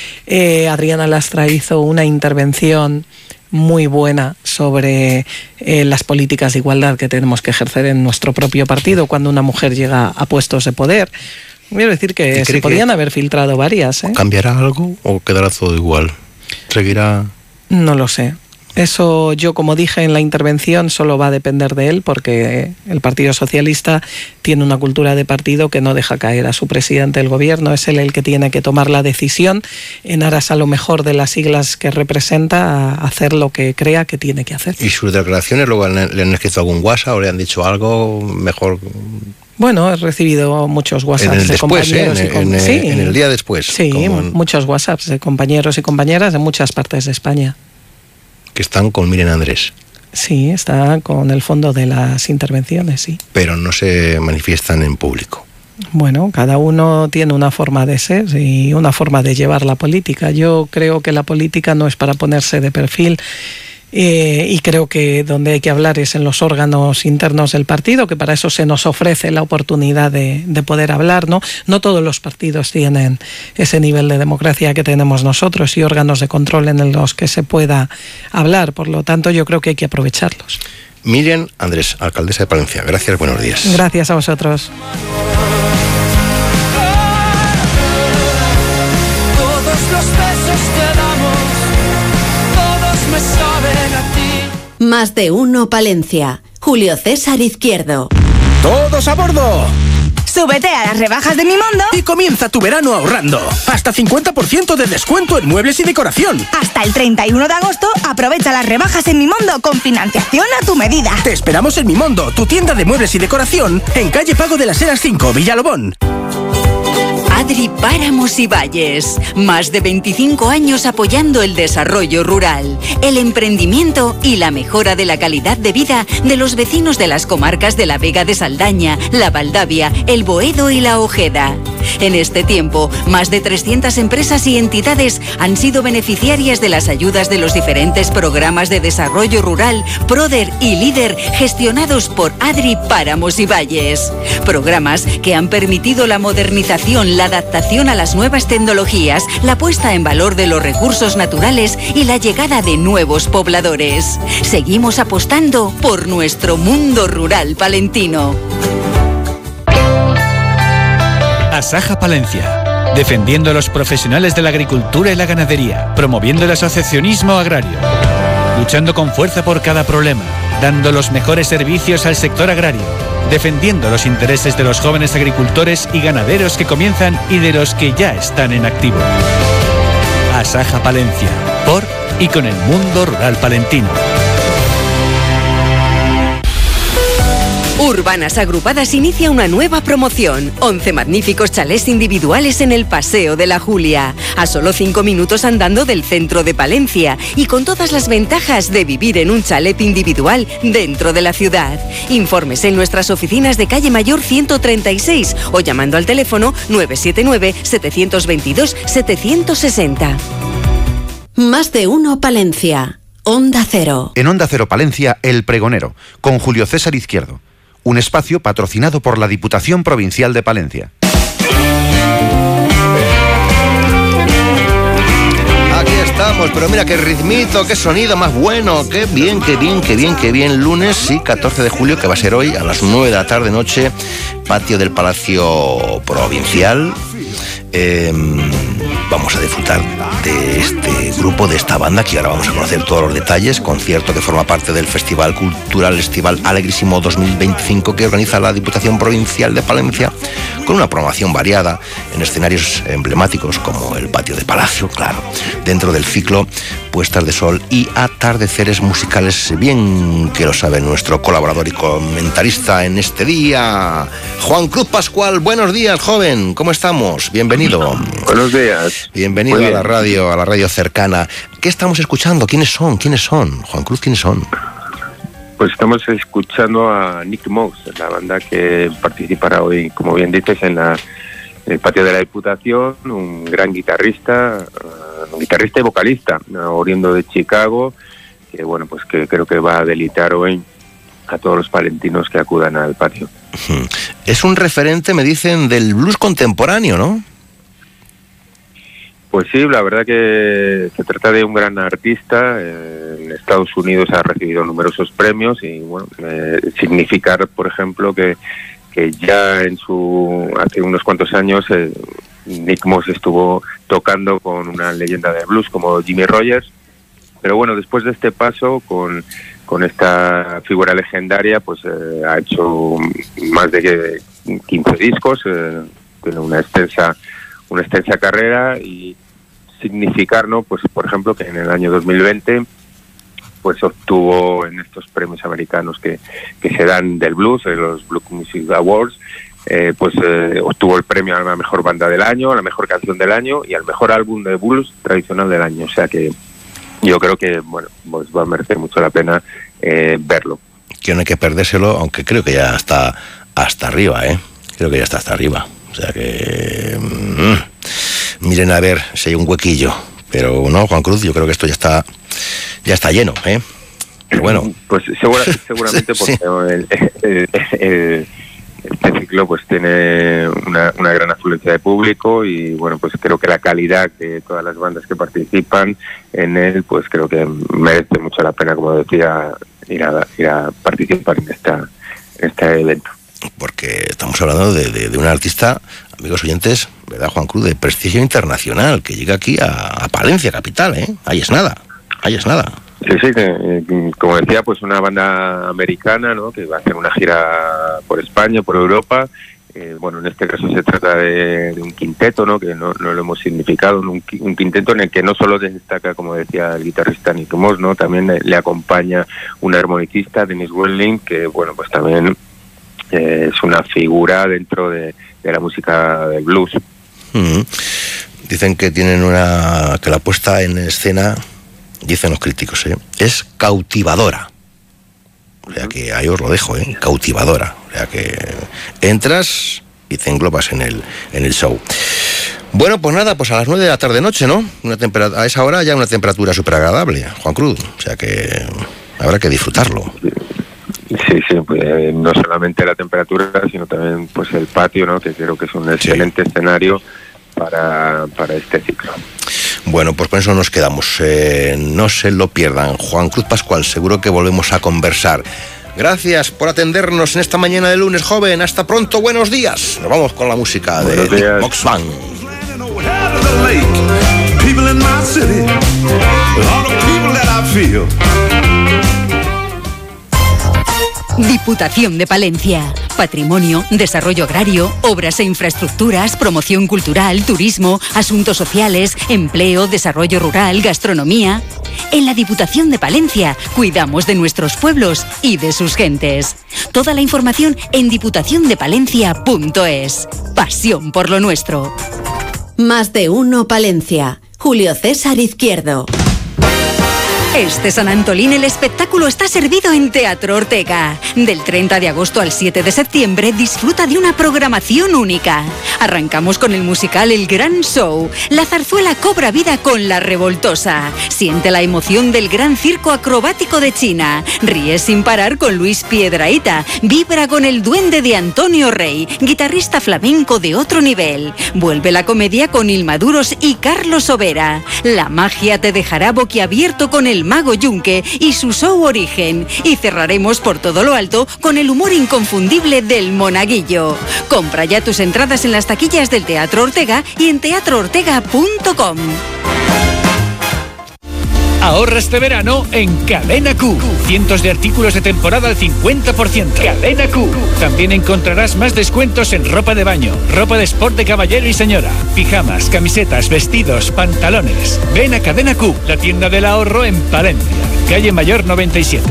Eh, Adriana Lastra hizo una intervención muy buena sobre eh, las políticas de igualdad que tenemos que ejercer en nuestro propio partido cuando una mujer llega a puestos de poder. Quiero decir que se podían haber filtrado varias, ¿eh? ¿Cambiará algo o quedará todo igual? ¿Seguirá? No lo sé. Eso yo, como dije en la intervención, solo va a depender de él porque el Partido Socialista tiene una cultura de partido que no deja caer a su presidente del gobierno. Es él el que tiene que tomar la decisión en aras a lo mejor de las siglas que representa, a hacer lo que crea que tiene que hacer. ¿Y sus declaraciones luego le han escrito algún WhatsApp o le han dicho algo mejor? Bueno, he recibido muchos WhatsApps en el de después, compañeros ¿eh? y com- en, en, sí, en el día después. Sí, como en- muchos WhatsApps de compañeros y compañeras de muchas partes de España. que están con Miriam Andrés, Sí, está con el fondo de las intervenciones, sí. pero no se manifiestan en público. Bueno, cada uno tiene una forma de ser y una forma de llevar la política. Yo creo que la política no es para ponerse de perfil. Eh, y creo que donde hay que hablar es en los órganos internos del partido, que para eso se nos ofrece la oportunidad de, de poder hablar, ¿no? No todos los partidos tienen ese nivel de democracia que tenemos nosotros y órganos de control en los que se pueda hablar, por lo tanto yo creo que hay que aprovecharlos. Miriam Andrés, alcaldesa de Palencia, gracias, buenos días. Gracias a vosotros. Todos los besos te damos, todos me saben a ti. Más de uno Palencia. Julio César Izquierdo. ¡Todos a bordo! Súbete a las rebajas de Mimondo y comienza tu verano ahorrando. Hasta cincuenta por ciento de descuento en muebles y decoración. Hasta el treinta y uno de agosto aprovecha las rebajas en Mimondo con financiación a tu medida. Te esperamos en Mimondo, tu tienda de muebles y decoración, en calle Pago de las Heras cinco, Villalobón. Adri Páramos y Valles. Más de veinticinco años apoyando el desarrollo rural, el emprendimiento y la mejora de la calidad de vida de los vecinos de las comarcas de la Vega de Saldaña, la Valdavia, el Boedo y la Ojeda. En este tiempo, más de trescientas empresas y entidades han sido beneficiarias de las ayudas de los diferentes programas de desarrollo rural, Proder y Líder, gestionados por Adri Páramos y Valles. Programas que han permitido la modernización, la adaptación a las nuevas tecnologías, la puesta en valor de los recursos naturales y la llegada de nuevos pobladores. Seguimos apostando por nuestro mundo rural palentino. Asaja Palencia, defendiendo a los profesionales de la agricultura y la ganadería, promoviendo el asociacionismo agrario, luchando con fuerza por cada problema, dando los mejores servicios al sector agrario, defendiendo los intereses de los jóvenes agricultores y ganaderos que comienzan y de los que ya están en activo. Asaja Palencia, por y con el mundo rural palentino. Urbanas Agrupadas inicia una nueva promoción. once magníficos chalés individuales en el Paseo de la Julia, a solo cinco minutos andando del centro de Palencia y con todas las ventajas de vivir en un chalet individual dentro de la ciudad. Informes en nuestras oficinas de calle Mayor ciento treinta y seis o llamando al teléfono nueve siete nueve, siete dos dos, siete seis cero. Más de uno Palencia. Onda Cero. En Onda Cero Palencia, El Pregonero, con Julio César Izquierdo. Un espacio patrocinado por la Diputación Provincial de Palencia. Aquí estamos, pero mira qué ritmito, qué sonido más bueno, qué bien, qué bien, qué bien, qué bien. Lunes, sí, catorce de julio, que va a ser hoy a las nueve de la tarde noche, patio del Palacio Provincial. Eh, vamos a disfrutar de este grupo, de esta banda, que ahora vamos a conocer todos los detalles. Concierto que forma parte del Festival Cultural Estival Alegrísimo dos mil veinticinco que organiza la Diputación Provincial de Palencia, con una programación variada en escenarios emblemáticos como el patio de Palacio, claro, dentro del ciclo Puestas de Sol y Atardeceres Musicales, bien que lo sabe nuestro colaborador y comentarista en este día, Juan Cruz Pascual. Buenos días, joven, ¿cómo estamos? Bienvenido. Buenos días. Bienvenido a la radio, a la radio cercana. ¿Qué estamos escuchando? ¿Quiénes son? ¿Quiénes son? Juan Cruz, ¿quiénes son? Pues estamos escuchando a Nick Moss, la banda que participará hoy, como bien dices, en, la, en el patio de la Diputación, un gran guitarrista, uh, un guitarrista y vocalista, uh, oriundo de Chicago, que bueno, pues que creo que va a deleitar hoy a todos los palentinos que acudan al patio. Es un referente, me dicen, del blues contemporáneo, ¿no? Pues sí, la verdad que se trata de un gran artista. En Estados Unidos ha recibido numerosos premios y bueno, eh, significar, por ejemplo, que, que ya en su hace unos cuantos años eh, Nick Moss estuvo tocando con una leyenda de blues como Jimmy Rogers, pero bueno, después de este paso con con esta figura legendaria, pues eh, ha hecho más de quince discos, eh, tiene una extensa una extensa carrera y significar, ¿no? Pues por ejemplo que en el año dos mil veinte pues obtuvo en estos premios americanos que, que se dan del blues, en los Blues Music Awards, eh, pues eh, obtuvo el premio a la mejor banda del año, a la mejor canción del año y al mejor álbum de blues tradicional del año. O sea que yo creo que bueno, pues va a merecer mucho la pena eh, verlo. Que no hay que perdérselo, aunque creo que ya está hasta arriba, ¿eh? Creo que ya está hasta arriba. O sea que mmm, miren a ver si hay un huequillo. Pero no, Juan Cruz, yo creo que esto ya está ya está lleno, ¿eh? Pero bueno. Pues segura, seguramente porque sí. el, el, el, este ciclo pues tiene una, una gran afluencia de público y bueno, pues creo que la calidad de todas las bandas que participan en él, pues creo que merece mucho la pena, como decía, ir a, ir a participar en esta en este evento. Porque estamos hablando de, de, de un artista, amigos oyentes, ¿verdad, Juan Cruz?, de prestigio internacional, que llega aquí a, a Palencia capital, ¿eh? Ahí es nada, ahí es nada. Sí, sí, que, como decía, pues una banda americana, ¿no?, que va a hacer una gira por España, por Europa, Eh, bueno, en este caso se trata de, de un quinteto, ¿no? Que no, no lo hemos significado, un, un quinteto en el que no solo destaca, como decía el guitarrista Nick Moss, ¿no? También le, le acompaña un armonicista, Dennis Welling, que bueno, pues también eh, es una figura dentro de, de la música del blues. Mm. Dicen que tienen una que la puesta en escena, dicen los críticos, ¿eh? es cautivadora. O sea que ahí os lo dejo, ¿eh? Cautivadora. O sea que entras y te englobas en el, en el show. Bueno, pues nada, pues a las nueve de la tarde noche, ¿no? Una temperatura, a esa hora ya una temperatura súper agradable, Juan Cruz. O sea que habrá que disfrutarlo. Sí, sí, pues, eh, no solamente la temperatura, sino también pues el patio, ¿no? Que creo que es un excelente sí. escenario para, para este ciclo. Bueno, pues con eso nos quedamos. Eh, no se lo pierdan. Juan Cruz Pascual, seguro que volvemos a conversar. Gracias por atendernos en esta mañana de lunes, joven. Hasta pronto, buenos días. Nos vamos con la música de Nick Mox Band. Diputación de Palencia. Patrimonio, desarrollo agrario, obras e infraestructuras, promoción cultural, turismo, asuntos sociales, empleo, desarrollo rural, gastronomía. En la Diputación de Palencia cuidamos de nuestros pueblos y de sus gentes. Toda la información en diputación de palencia punto es. Pasión por lo nuestro. Más de uno Palencia. Julio César Izquierdo. Este San Antolín el espectáculo está servido en Teatro Ortega. Del treinta de agosto al siete de septiembre disfruta de una programación única. Arrancamos con el musical El Gran Show. La zarzuela cobra vida con La Revoltosa. Siente la emoción del gran circo acrobático de China. Ríe sin parar con Luis Piedrahita. Vibra con el duende de Antonio Rey, guitarrista flamenco de otro nivel. Vuelve la comedia con Ilmaduros y Carlos Overa. La magia te dejará boquiabierto con el Mago Yunque y su show Origen. Y cerraremos por todo lo alto con el humor inconfundible del Monaguillo. Compra ya tus entradas en las taquillas del Teatro Ortega y en teatro ortega punto com. Ahorra este verano en Cadena Q. Cientos de artículos de temporada al cincuenta por ciento. Cadena Q. También encontrarás más descuentos en ropa de baño, ropa de sport de caballero y señora, pijamas, camisetas, vestidos, pantalones. Ven a Cadena Q, la tienda del ahorro en Palencia, calle Mayor noventa y siete.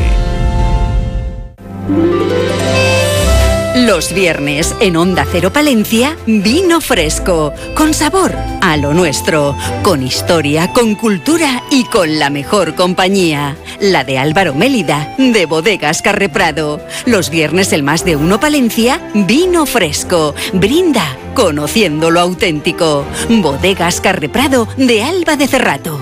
Los viernes en Onda Cero Palencia, vino fresco, con sabor a lo nuestro, con historia, con cultura y con la mejor compañía. La de Álvaro Mélida, de Bodegas Carreprado. Los viernes el Más de Uno Palencia, vino fresco. Brinda, conociendo lo auténtico. Bodegas Carreprado, de Alba de Cerrato.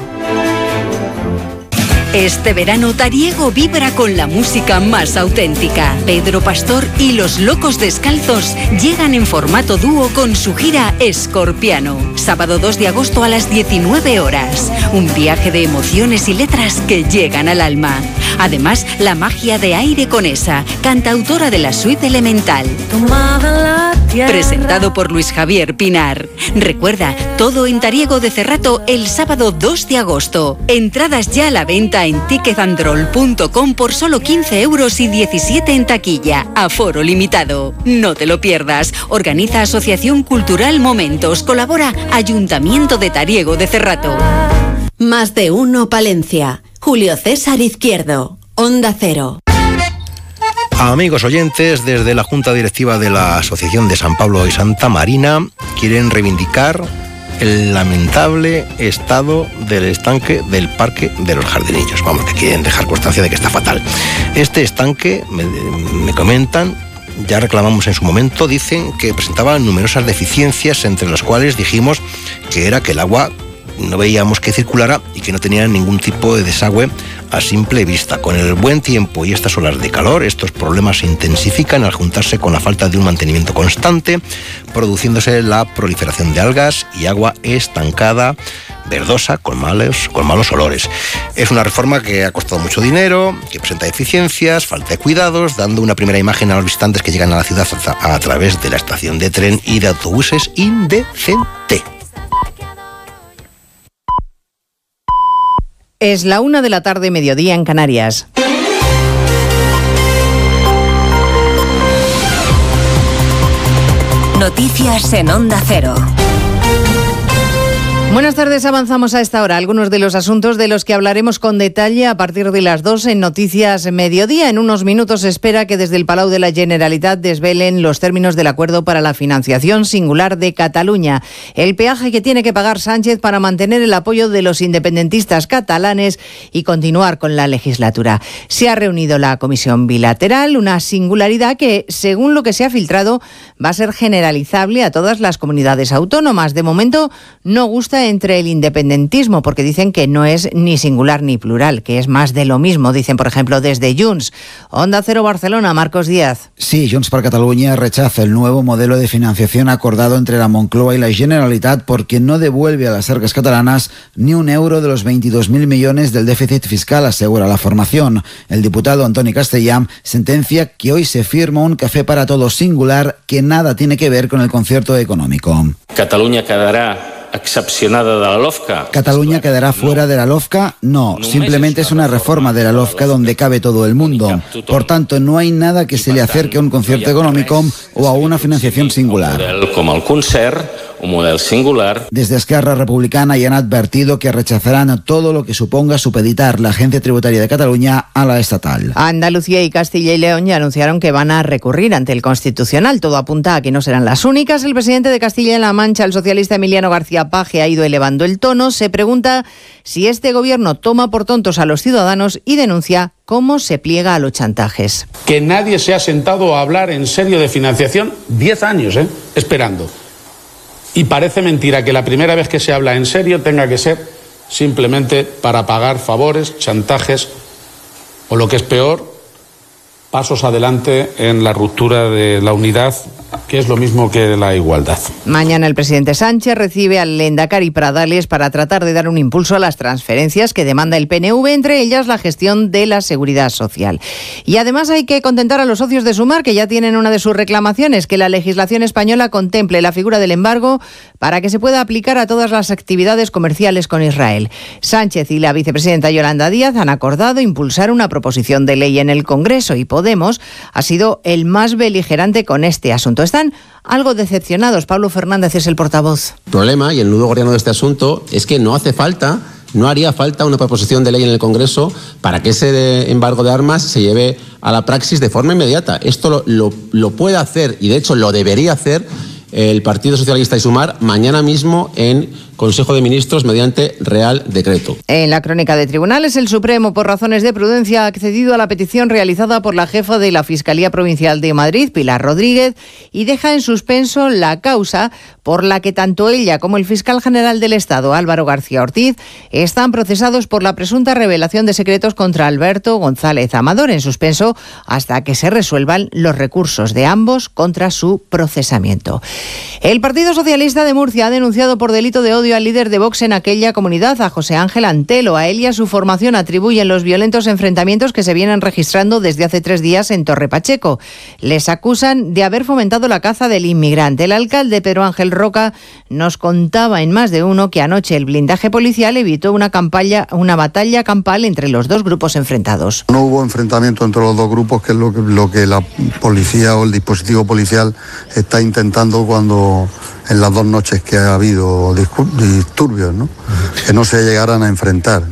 Este verano Tariego vibra con la música más auténtica. Pedro Pastor y Los Locos Descalzos llegan en formato dúo con su gira Escorpiano. Sábado dos de agosto a las diecinueve horas. Un viaje de emociones y letras que llegan al alma. Además, la magia de Aire Conesa, cantautora de la suite Elemental. Presentado por Luis Javier Pinar. Recuerda, todo en Tariego de Cerrato el sábado dos de agosto. Entradas ya a la venta en ticket androl punto com por solo quince euros y diecisiete en taquilla. Aforo limitado. No te lo pierdas. Organiza Asociación Cultural Momentos. Colabora Ayuntamiento de Tariego de Cerrato. Más de Uno Palencia. Julio César Izquierdo. Onda Cero. Amigos oyentes, desde la Junta Directiva de la Asociación de San Pablo y Santa Marina quieren reivindicar el lamentable estado del estanque del Parque de los Jardinillos. Vamos, que quieren dejar constancia de que está fatal. Este estanque, me, me comentan, ya reclamamos en su momento, dicen que presentaba numerosas deficiencias, entre las cuales dijimos que era que el agua no veíamos que circulara y que no tenía ningún tipo de desagüe a simple vista. Con el buen tiempo y estas olas de calor, estos problemas se intensifican al juntarse con la falta de un mantenimiento constante, produciéndose la proliferación de algas y agua estancada, verdosa, con malos, con malos olores. Es una reforma que ha costado mucho dinero, que presenta deficiencias, falta de cuidados, dando una primera imagen a los visitantes que llegan a la ciudad a, a través de la estación de tren y de autobuses indecente. Es la una de la tarde, mediodía en Canarias. Noticias en Onda Cero. Buenas tardes, avanzamos a esta hora. Algunos de los asuntos de los que hablaremos con detalle a partir de las dos en Noticias Mediodía. En unos minutos se espera que desde el Palau de la Generalitat desvelen los términos del acuerdo para la financiación singular de Cataluña. El peaje que tiene que pagar Sánchez para mantener el apoyo de los independentistas catalanes y continuar con la legislatura. Se ha reunido la comisión bilateral, una singularidad que, según lo que se ha filtrado, va a ser generalizable a todas las comunidades autónomas. De momento no gusta entre el independentismo, porque dicen que no es ni singular ni plural, que es más de lo mismo, dicen por ejemplo desde Junts. Onda Cero Barcelona, Marcos Díaz. Sí, Junts per Catalunya rechaza el nuevo modelo de financiación acordado entre la Moncloa y la Generalitat porque no devuelve a las arcas catalanas ni un euro de los veintidós mil millones del déficit fiscal, asegura la formación. El diputado Antoni Castellà sentencia que hoy se firma un café para todos singular que nada tiene que ver con el concierto económico. Cataluña quedará excepcionada de la LOFCA. ¿Cataluña quedará fuera de la LOFCA? No, simplemente es una reforma de la LOFCA donde cabe todo el mundo. Por tanto, no hay nada que se le acerque a un concierto económico o a una financiación singular. Como el concert, un modelo singular. Desde Esquerra Republicana ya han advertido que rechazarán todo lo que suponga supeditar la Agencia Tributaria de Cataluña a la estatal. Andalucía y Castilla y León ya anunciaron que van a recurrir ante el Constitucional. Todo apunta a que no serán las únicas. El presidente de Castilla-La Mancha, el socialista Emiliano García Paje, ha ido elevando el tono. Se pregunta si este gobierno toma por tontos a los ciudadanos y denuncia cómo se pliega a los chantajes. Que nadie se ha sentado a hablar en serio de financiación, diez años, ¿eh? esperando. Y parece mentira que la primera vez que se habla en serio tenga que ser simplemente para pagar favores, chantajes o, lo que es peor, pasos adelante en la ruptura de la unidad, que es lo mismo que la igualdad. Mañana el presidente Sánchez recibe al lehendakari Pradales para tratar de dar un impulso a las transferencias que demanda el P N V, entre ellas la gestión de la seguridad social. Y además hay que contentar a los socios de Sumar, que ya tienen una de sus reclamaciones, que la legislación española contemple la figura del embargo para que se pueda aplicar a todas las actividades comerciales con Israel. Sánchez y la vicepresidenta Yolanda Díaz han acordado impulsar una proposición de ley en el Congreso y Podemos ha sido el más beligerante con este asunto. Están algo decepcionados. Pablo Fernández es el portavoz. El problema y el nudo gordiano de este asunto es que no hace falta, no haría falta una proposición de ley en el Congreso para que ese embargo de armas se lleve a la praxis de forma inmediata. Esto lo, lo, lo puede hacer, y de hecho lo debería hacer, el Partido Socialista y Sumar mañana mismo en Consejo de Ministros mediante Real Decreto. En la crónica de tribunales, el Supremo, por razones de prudencia, ha accedido a la petición realizada por la jefa de la Fiscalía Provincial de Madrid, Pilar Rodríguez, y deja en suspenso la causa por la que tanto ella como el fiscal general del Estado, Álvaro García Ortiz, están procesados por la presunta revelación de secretos contra Alberto González Amador, en suspenso hasta que se resuelvan los recursos de ambos contra su procesamiento. El Partido Socialista de Murcia ha denunciado por delito de odio al líder de Vox en aquella comunidad, a José Ángel Antelo. A él y a su formación atribuyen los violentos enfrentamientos que se vienen registrando desde hace tres días en Torre Pacheco. Les acusan de haber fomentado la caza del inmigrante. El alcalde Pedro Ángel Roca nos contaba en Más de Uno que anoche el blindaje policial evitó una, campaña, una batalla campal entre los dos grupos enfrentados. No hubo enfrentamiento entre los dos grupos, que es lo que, lo que la policía o el dispositivo policial está intentando cuando en las dos noches que ha habido disturbios, ¿no? Que no se llegaran a enfrentar.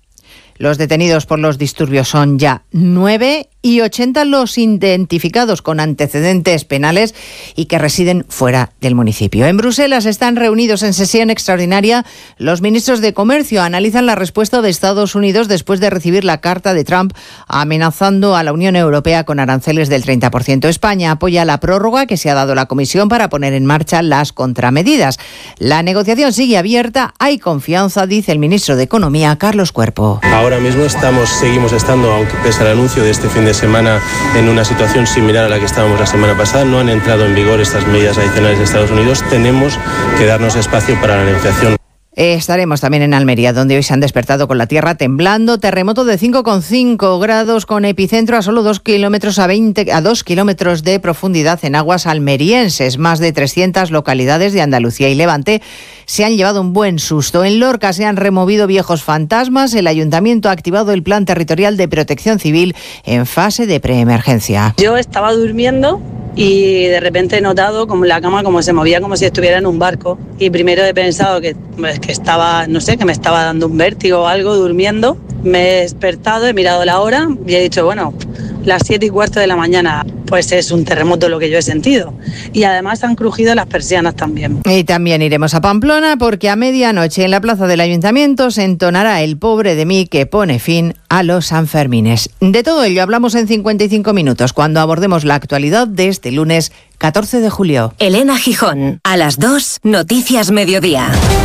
Los detenidos por los disturbios son ya nueve y ochenta los identificados con antecedentes penales y que residen fuera del municipio. En Bruselas están reunidos en sesión extraordinaria los ministros de Comercio. Analizan la respuesta de Estados Unidos después de recibir la carta de Trump amenazando a la Unión Europea con aranceles del treinta por ciento. España apoya la prórroga que se ha dado la Comisión para poner en marcha las contramedidas. La negociación sigue abierta. Hay confianza, dice el ministro de Economía, Carlos Cuerpo. Ahora mismo estamos, seguimos estando, aunque pese al anuncio de este fin de semana, en una situación similar a la que estábamos la semana pasada. No han entrado en vigor estas medidas adicionales de Estados Unidos. Tenemos que darnos espacio para la negociación. Estaremos también en Almería, donde hoy se han despertado con la tierra temblando. Terremoto de cinco coma cinco grados con epicentro a solo dos kilómetros a veinte a dos kilómetros de profundidad en aguas almerienses. Más de trescientas localidades de Andalucía y Levante se han llevado un buen susto. En Lorca se han removido viejos fantasmas. El ayuntamiento ha activado el plan territorial de protección civil en fase de preemergencia. Yo estaba durmiendo y de repente he notado como la cama como se movía como si estuviera en un barco y primero he pensado que, pues, que estaba, no sé, que me estaba dando un vértigo o algo durmiendo. Me he despertado, he mirado la hora y he dicho, bueno, las siete y cuarto de la mañana, pues es un terremoto lo que yo he sentido. Y además han crujido las persianas también. Y también iremos a Pamplona porque a medianoche en la plaza del Ayuntamiento se entonará El pobre de mí que pone fin a los Sanfermines. De todo ello hablamos en cincuenta y cinco minutos cuando abordemos la actualidad de este lunes catorce de julio. Elena Gijón, a las dos, Noticias Mediodía.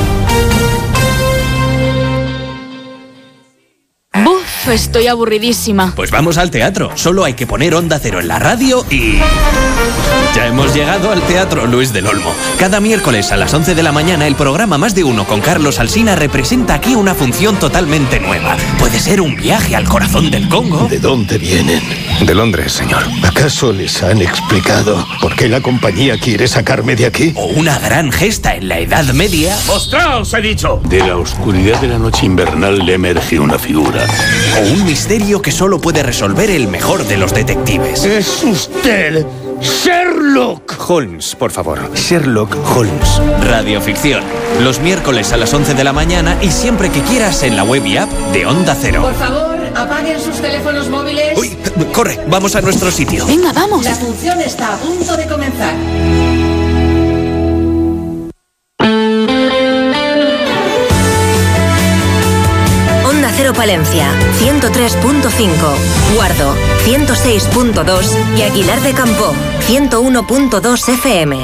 Buf, estoy aburridísima. Pues vamos al teatro. Solo hay que poner Onda Cero en la radio y... ya hemos llegado al Teatro Luis del Olmo. Cada miércoles a las once de la mañana el programa Más de Uno con Carlos Alsina representa aquí una función totalmente nueva. Puede ser un viaje al corazón del Congo. ¿De dónde vienen? De Londres, señor. ¿Acaso les han explicado por qué la compañía quiere sacarme de aquí? O una gran gesta en la Edad Media. ¡Mostraos, he dicho! De la oscuridad de la noche invernal le emerge una figura. O un misterio que solo puede resolver el mejor de los detectives. ¡Es usted Sherlock Holmes, por favor! Sherlock Holmes. Radioficción. Los miércoles a las once de la mañana y siempre que quieras en la web y app de Onda Cero. Por favor, apaguen sus teléfonos móviles. ¡Uy! ¡Corre! Vamos a nuestro sitio. Venga, vamos. La función está a punto de comenzar. Onda Cero Palencia, ciento tres punto cinco, Guardo, ciento seis punto dos y Aguilar de Campoo, ciento uno punto dos F M.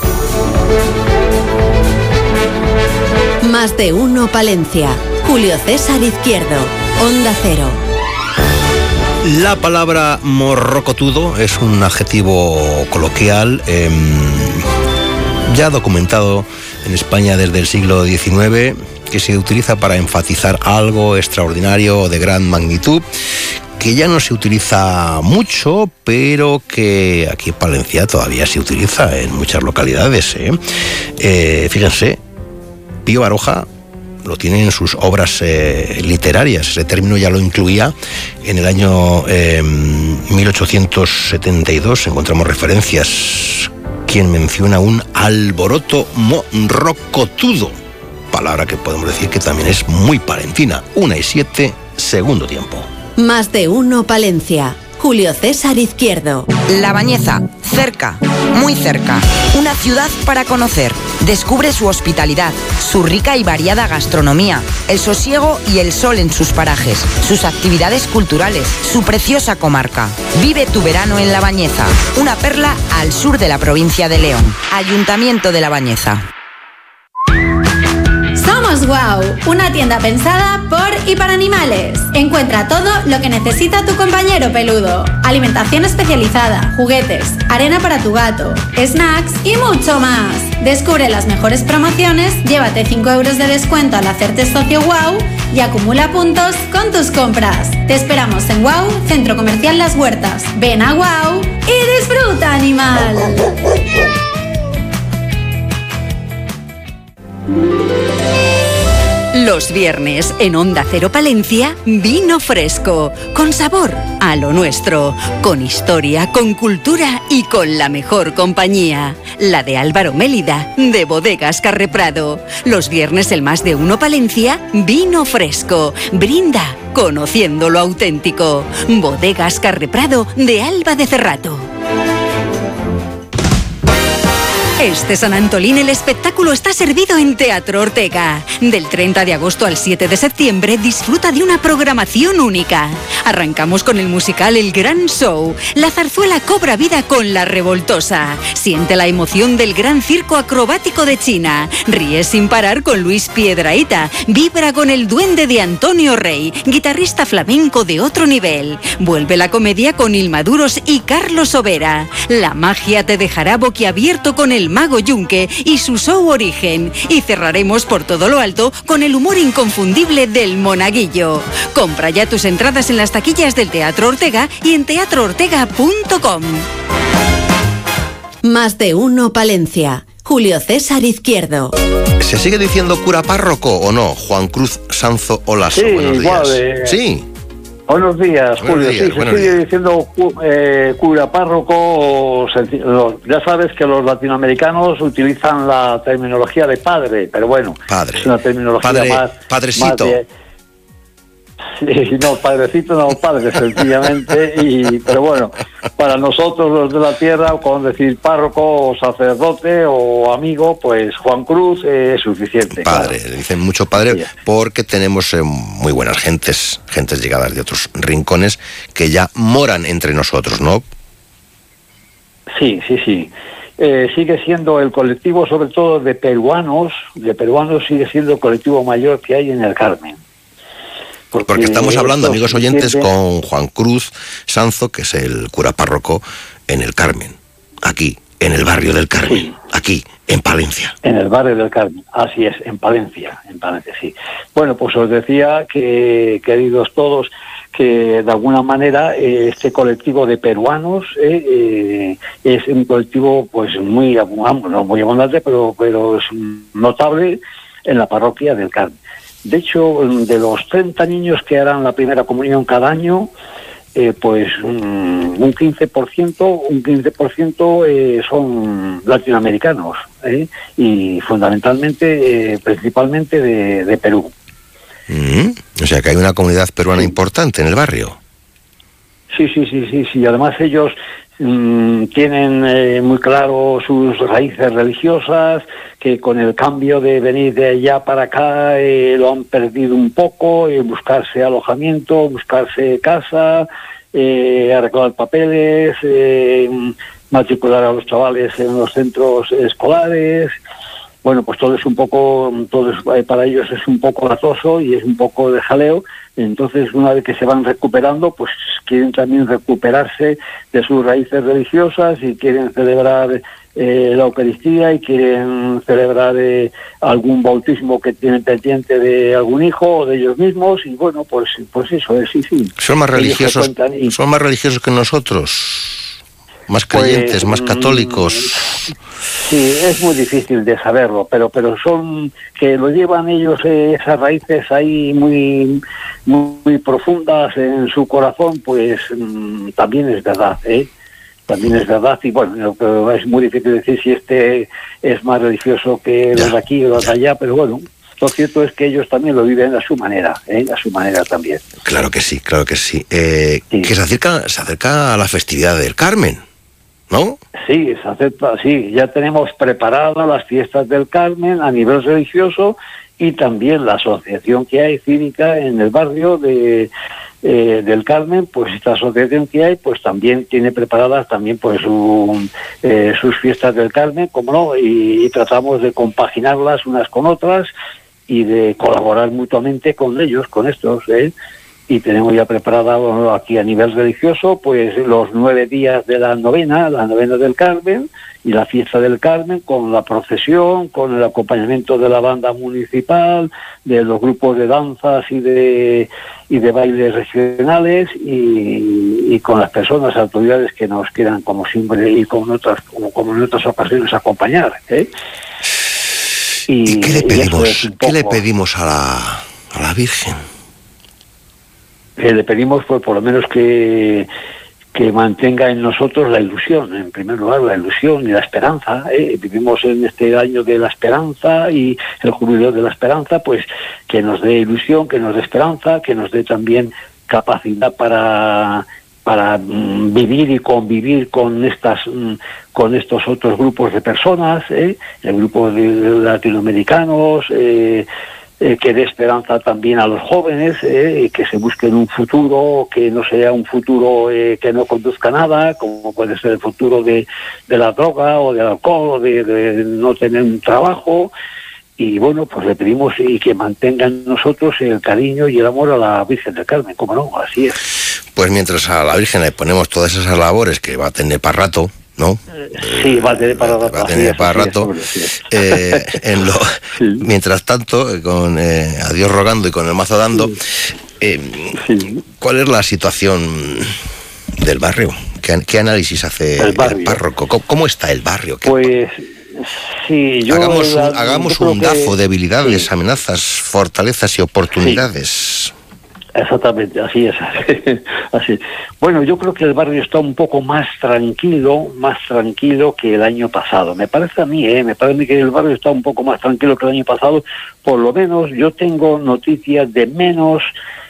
Más de Uno Palencia. Julio César Izquierdo, Onda Cero. La palabra morrocotudo es un adjetivo coloquial eh, ya documentado en España desde el siglo diecinueve, que se utiliza para enfatizar algo extraordinario o de gran magnitud, que ya no se utiliza mucho, pero que aquí en Palencia todavía se utiliza en muchas localidades. ¿eh? Eh, fíjense, Pío Baroja lo tiene en sus obras eh, literarias. Ese término ya lo incluía en el año eh, mil ochocientos setenta y dos. Encontramos referencias. Quien menciona un alboroto morrocotudo, palabra que podemos decir que también es muy palentina. Una y siete, segundo tiempo. Más de Uno Palencia. Julio César Izquierdo. La Bañeza, cerca, muy cerca. Una ciudad para conocer. Descubre su hospitalidad, su rica y variada gastronomía, el sosiego y el sol en sus parajes, sus actividades culturales, su preciosa comarca. Vive tu verano en La Bañeza, una perla al sur de la provincia de León. Ayuntamiento de La Bañeza. Somos Wow, una tienda pensada por y para animales. Encuentra todo lo que necesita tu compañero peludo. Alimentación especializada, juguetes, arena para tu gato, snacks y mucho más. Descubre las mejores promociones, llévate cinco euros de descuento al hacerte socio Wow y acumula puntos con tus compras. Te esperamos en Wow, Centro Comercial Las Huertas. Ven a Wow y disfruta, animal. Los viernes en Onda Cero Palencia, vino fresco, con sabor a lo nuestro, con historia, con cultura y con la mejor compañía. La de Álvaro Mélida, de Bodegas Carreprado. Los viernes el Más de Uno Palencia, vino fresco. Brinda, conociendo lo auténtico. Bodegas Carreprado, de Alba de Cerrato. Este San Antolín el espectáculo está servido en Teatro Ortega. Del treinta de agosto al siete de septiembre disfruta de una programación única. Arrancamos con el musical El Gran Show. La zarzuela cobra vida con La Revoltosa. Siente la emoción del gran circo acrobático de China. Ríe sin parar con Luis Piedrahita. Vibra con el duende de Antonio Rey, guitarrista flamenco de otro nivel. Vuelve la comedia con Ilmaduros y Carlos Sobera. La magia te dejará boquiabierto con el Mago Yunque y su show Origen. Y cerraremos por todo lo alto con el humor inconfundible del Monaguillo. Compra ya tus entradas en las taquillas del Teatro Ortega y en teatro ortega punto com. Más de Uno Palencia. Julio César Izquierdo. ¿Se sigue diciendo cura párroco o no? Juan Cruz Sanzo Olaso. Sí, buenos días. igual, eh, Sí. Buenos días, Buenos Julio. días, sí, se buenos sigue días. diciendo cu- eh, cura párroco. O senci- lo- ya sabes que los latinoamericanos utilizan la terminología de padre, pero bueno, Padre. es una terminología Padre- más... padrecito. más de- Sí, no, padrecito, no, padre, sencillamente. Y, pero bueno, para nosotros los de la tierra, con decir párroco o sacerdote o amigo, pues Juan Cruz eh, es suficiente. Padre, claro. le dicen mucho padre porque tenemos eh, muy buenas gentes, gentes llegadas de otros rincones que ya moran entre nosotros, ¿no? Sí, sí, sí. Eh, sigue siendo el colectivo, sobre todo de peruanos, de peruanos sigue siendo el colectivo mayor que hay en el Carmen. Porque estamos hablando, estos amigos oyentes, entienden- con Juan Cruz Sanzo, que es el cura párroco en el Carmen, aquí, en el barrio del Carmen, aquí, en Palencia. En el barrio del Carmen, así es, en Palencia, en Palencia, sí. Bueno, pues os decía que, queridos todos, que de alguna manera eh, este colectivo de peruanos eh, eh, es un colectivo pues muy, abundante, no muy abundante, pero, pero es notable en la parroquia del Carmen. De hecho, de los treinta niños que harán la primera comunión cada año, eh, pues um, un quince por ciento, un quince por ciento eh, son latinoamericanos, ¿eh? Y fundamentalmente, eh, principalmente de, de Perú. Mm, o sea que hay una comunidad peruana importante en el barrio. Sí, sí, sí, sí, sí. Además ellos mm, tienen eh, muy claro sus raíces religiosas, que con el cambio de venir de allá para acá eh, lo han perdido un poco, eh, buscarse alojamiento, buscarse casa, eh, arreglar papeles, eh, matricular a los chavales en los centros escolares. Bueno, pues todo es un poco, todo es, para ellos es un poco latoso y es un poco de jaleo. Entonces, una vez que se van recuperando, pues quieren también recuperarse de sus raíces religiosas y quieren celebrar eh, la Eucaristía y quieren celebrar eh, algún bautismo que tienen pendiente de algún hijo o de ellos mismos. Y bueno, pues, pues eso es, sí, sí. Son más Ellos religiosos, frecuentan y- son más religiosos que nosotros, más Pues, creyentes, más mm, católicos. Sí, es muy difícil de saberlo, pero pero son que lo llevan ellos eh, esas raíces ahí muy, muy muy profundas en su corazón, pues mm, también es verdad, ¿eh? También es verdad y bueno, lo que es muy difícil decir si este es más religioso que los de aquí o los de allá, pero bueno, lo cierto es que ellos también lo viven a su manera, ¿eh? A su manera también. Claro que sí, claro que sí. Eh, Que se acerca, se acerca a la festividad del Carmen, ¿no? Sí, se acepta, sí, ya tenemos preparadas las fiestas del Carmen a nivel religioso y también la asociación que hay cívica en el barrio de eh, del Carmen, pues esta asociación que hay, pues también tiene preparadas también pues un, eh, sus fiestas del Carmen, como no, y, y tratamos de compaginarlas unas con otras y de colaborar mutuamente con ellos, con estos, ¿eh? Y tenemos ya preparada bueno, aquí a nivel religioso pues los nueve días de la novena, la novena del Carmen y la fiesta del Carmen con la procesión, con el acompañamiento de la banda municipal, de los grupos de danzas y de y de bailes regionales y, y con las personas, autoridades que nos quieran como siempre y con otras como, como en otras ocasiones acompañar, ¿eh? Y, ¿Y qué le y eso pedimos? es un ¿Qué le poco- pedimos a la, a la Virgen? que le pedimos pues por lo menos que que mantenga en nosotros la ilusión, en primer lugar la ilusión y la esperanza, ¿eh? Vivimos en este año de la esperanza y el jubileo de la esperanza, pues que nos dé ilusión, que nos dé esperanza, que nos dé también capacidad para para mm, vivir y convivir con estas mm, con estos otros grupos de personas, ¿eh? El grupo de latinoamericanos, eh, eh, que dé esperanza también a los jóvenes, eh, que se busquen un futuro que no sea un futuro eh, que no conduzca a nada, como puede ser el futuro de, de la droga o del alcohol o de, de no tener un trabajo. Y bueno, pues le pedimos y que mantengan en nosotros el cariño y el amor a la Virgen del Carmen, como no, así es. Pues mientras a la Virgen le ponemos todas esas labores que va a tener para rato, ¿no? Sí, va a tener para rato. Va a tener para rato. Eh, en lo, mientras tanto, eh, con eh, a Dios rogando y con el mazo dando, eh, ¿cuál es la situación del barrio? ¿Qué, qué análisis hace el, el párroco? ¿Cómo, ¿Cómo está el barrio? ¿Qué, pues sí, yo... hagamos un, la, hagamos yo un creo DAFO que, de habilidades, sí. amenazas, fortalezas y oportunidades. Exactamente, así es. Así. Bueno, yo creo que el barrio está un poco más tranquilo, más tranquilo que el año pasado. Me parece a mí, ¿eh? Me parece a mí que el barrio está un poco más tranquilo que el año pasado. Por lo menos yo tengo noticias de menos,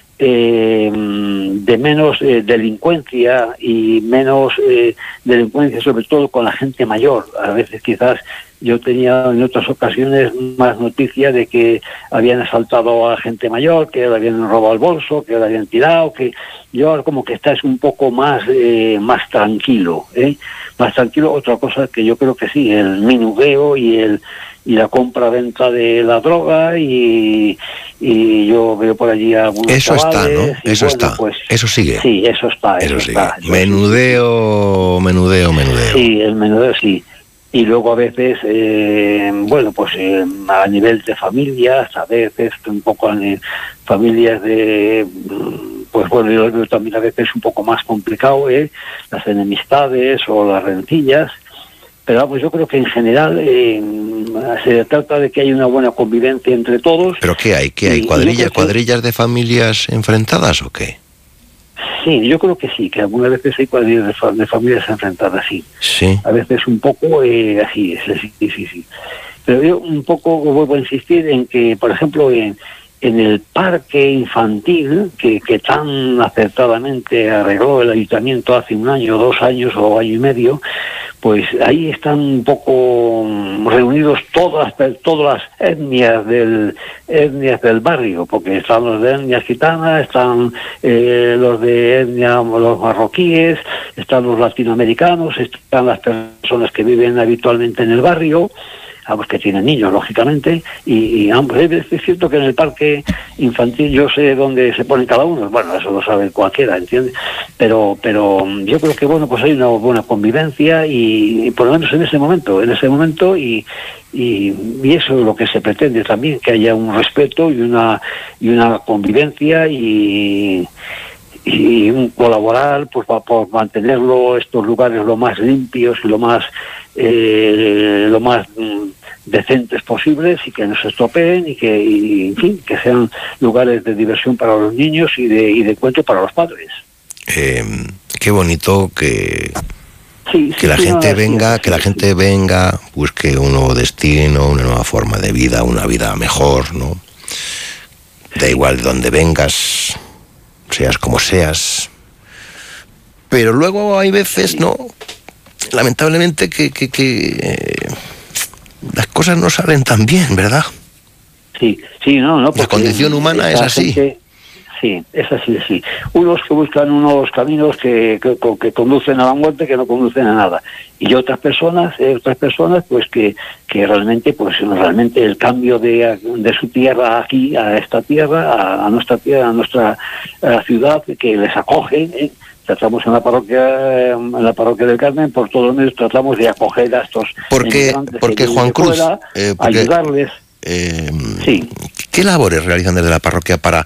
eh, de menos eh, delincuencia y menos eh, delincuencia, sobre todo con la gente mayor. A veces quizás yo tenía en otras ocasiones más noticias de que habían asaltado a gente mayor, que le habían robado el bolso, que le habían tirado, que yo ahora como que estás un poco más eh, más tranquilo, ¿eh? Más tranquilo. Otra cosa que yo creo que sí, el minudeo y el y la compra-venta de la droga y, y yo veo por allí algunos Eso está, ¿no? Eso bueno, está. Pues, eso sigue. Sí, eso está. Eso, eso sigue. está. Menudeo, menudeo, menudeo. Sí, el menudeo sí. Y luego a veces, eh, bueno, pues eh, a nivel de familias, a veces un poco en familias de, pues bueno, yo lo veo también a veces un poco más complicado, ¿eh? Las enemistades o las rencillas. Pero pues yo creo que en general eh, se trata de que hay una buena convivencia entre todos. ¿Pero qué hay? ¿Qué hay? Y, ¿Cuadrillas, que... cuadrillas de familias enfrentadas o qué? Sí, yo creo que sí, que algunas veces hay cuadrillas de, fa de familias enfrentadas, sí. Sí. A veces un poco eh, así, sí, sí, sí, sí. Pero yo un poco vuelvo a insistir en que, por ejemplo, en, en el parque infantil, que, que tan acertadamente arregló el ayuntamiento hace un año, dos años o año y medio, pues ahí están un poco reunidos todas todas las etnias del etnias del barrio, porque están los de etnia gitana, están eh, los de etnia los marroquíes, están los latinoamericanos, están las personas que viven habitualmente en el barrio, ambos que tienen niños, lógicamente, y, y ambos, es cierto que en el parque infantil yo sé dónde se ponen cada uno, bueno, eso lo sabe cualquiera, ¿entiendes? Pero pero yo creo que, bueno, pues hay una buena convivencia y, y por lo menos en ese momento, en ese momento, y, y, y eso es lo que se pretende también, que haya un respeto y una, y una convivencia y... y un colaborar pues para, por mantenerlo estos lugares lo más limpios y lo más eh, lo más mm, decentes posibles y que no se estropeen y que y, en fin que sean lugares de diversión para los niños y de y de encuentro para los padres. Eh, qué bonito que sí, que sí, la sí, gente no, venga, sí, que la sí, gente venga, busque un nuevo destino, una nueva forma de vida, una vida mejor, ¿no? Da igual de dónde vengas, seas como seas, pero luego hay veces, no, lamentablemente que, que, que eh, las cosas no salen tan bien, ¿verdad? Sí, sí, no, no. La condición humana es así. Gente, sí, es así, sí. Unos que buscan unos caminos que, que, que conducen a la muerte, que no conducen a nada, y otras personas, eh, otras personas, pues que, que realmente, pues realmente el cambio de, de su tierra aquí a esta tierra, a, a nuestra tierra, a nuestra a ciudad, que les acoge. Eh, tratamos en la parroquia, en la parroquia del Carmen, por todos los medios tratamos de acoger a estos porque, porque Juan Cruz, fuera, eh, porque, ayudarles. Eh, sí. ¿Qué labores realizan desde la parroquia para,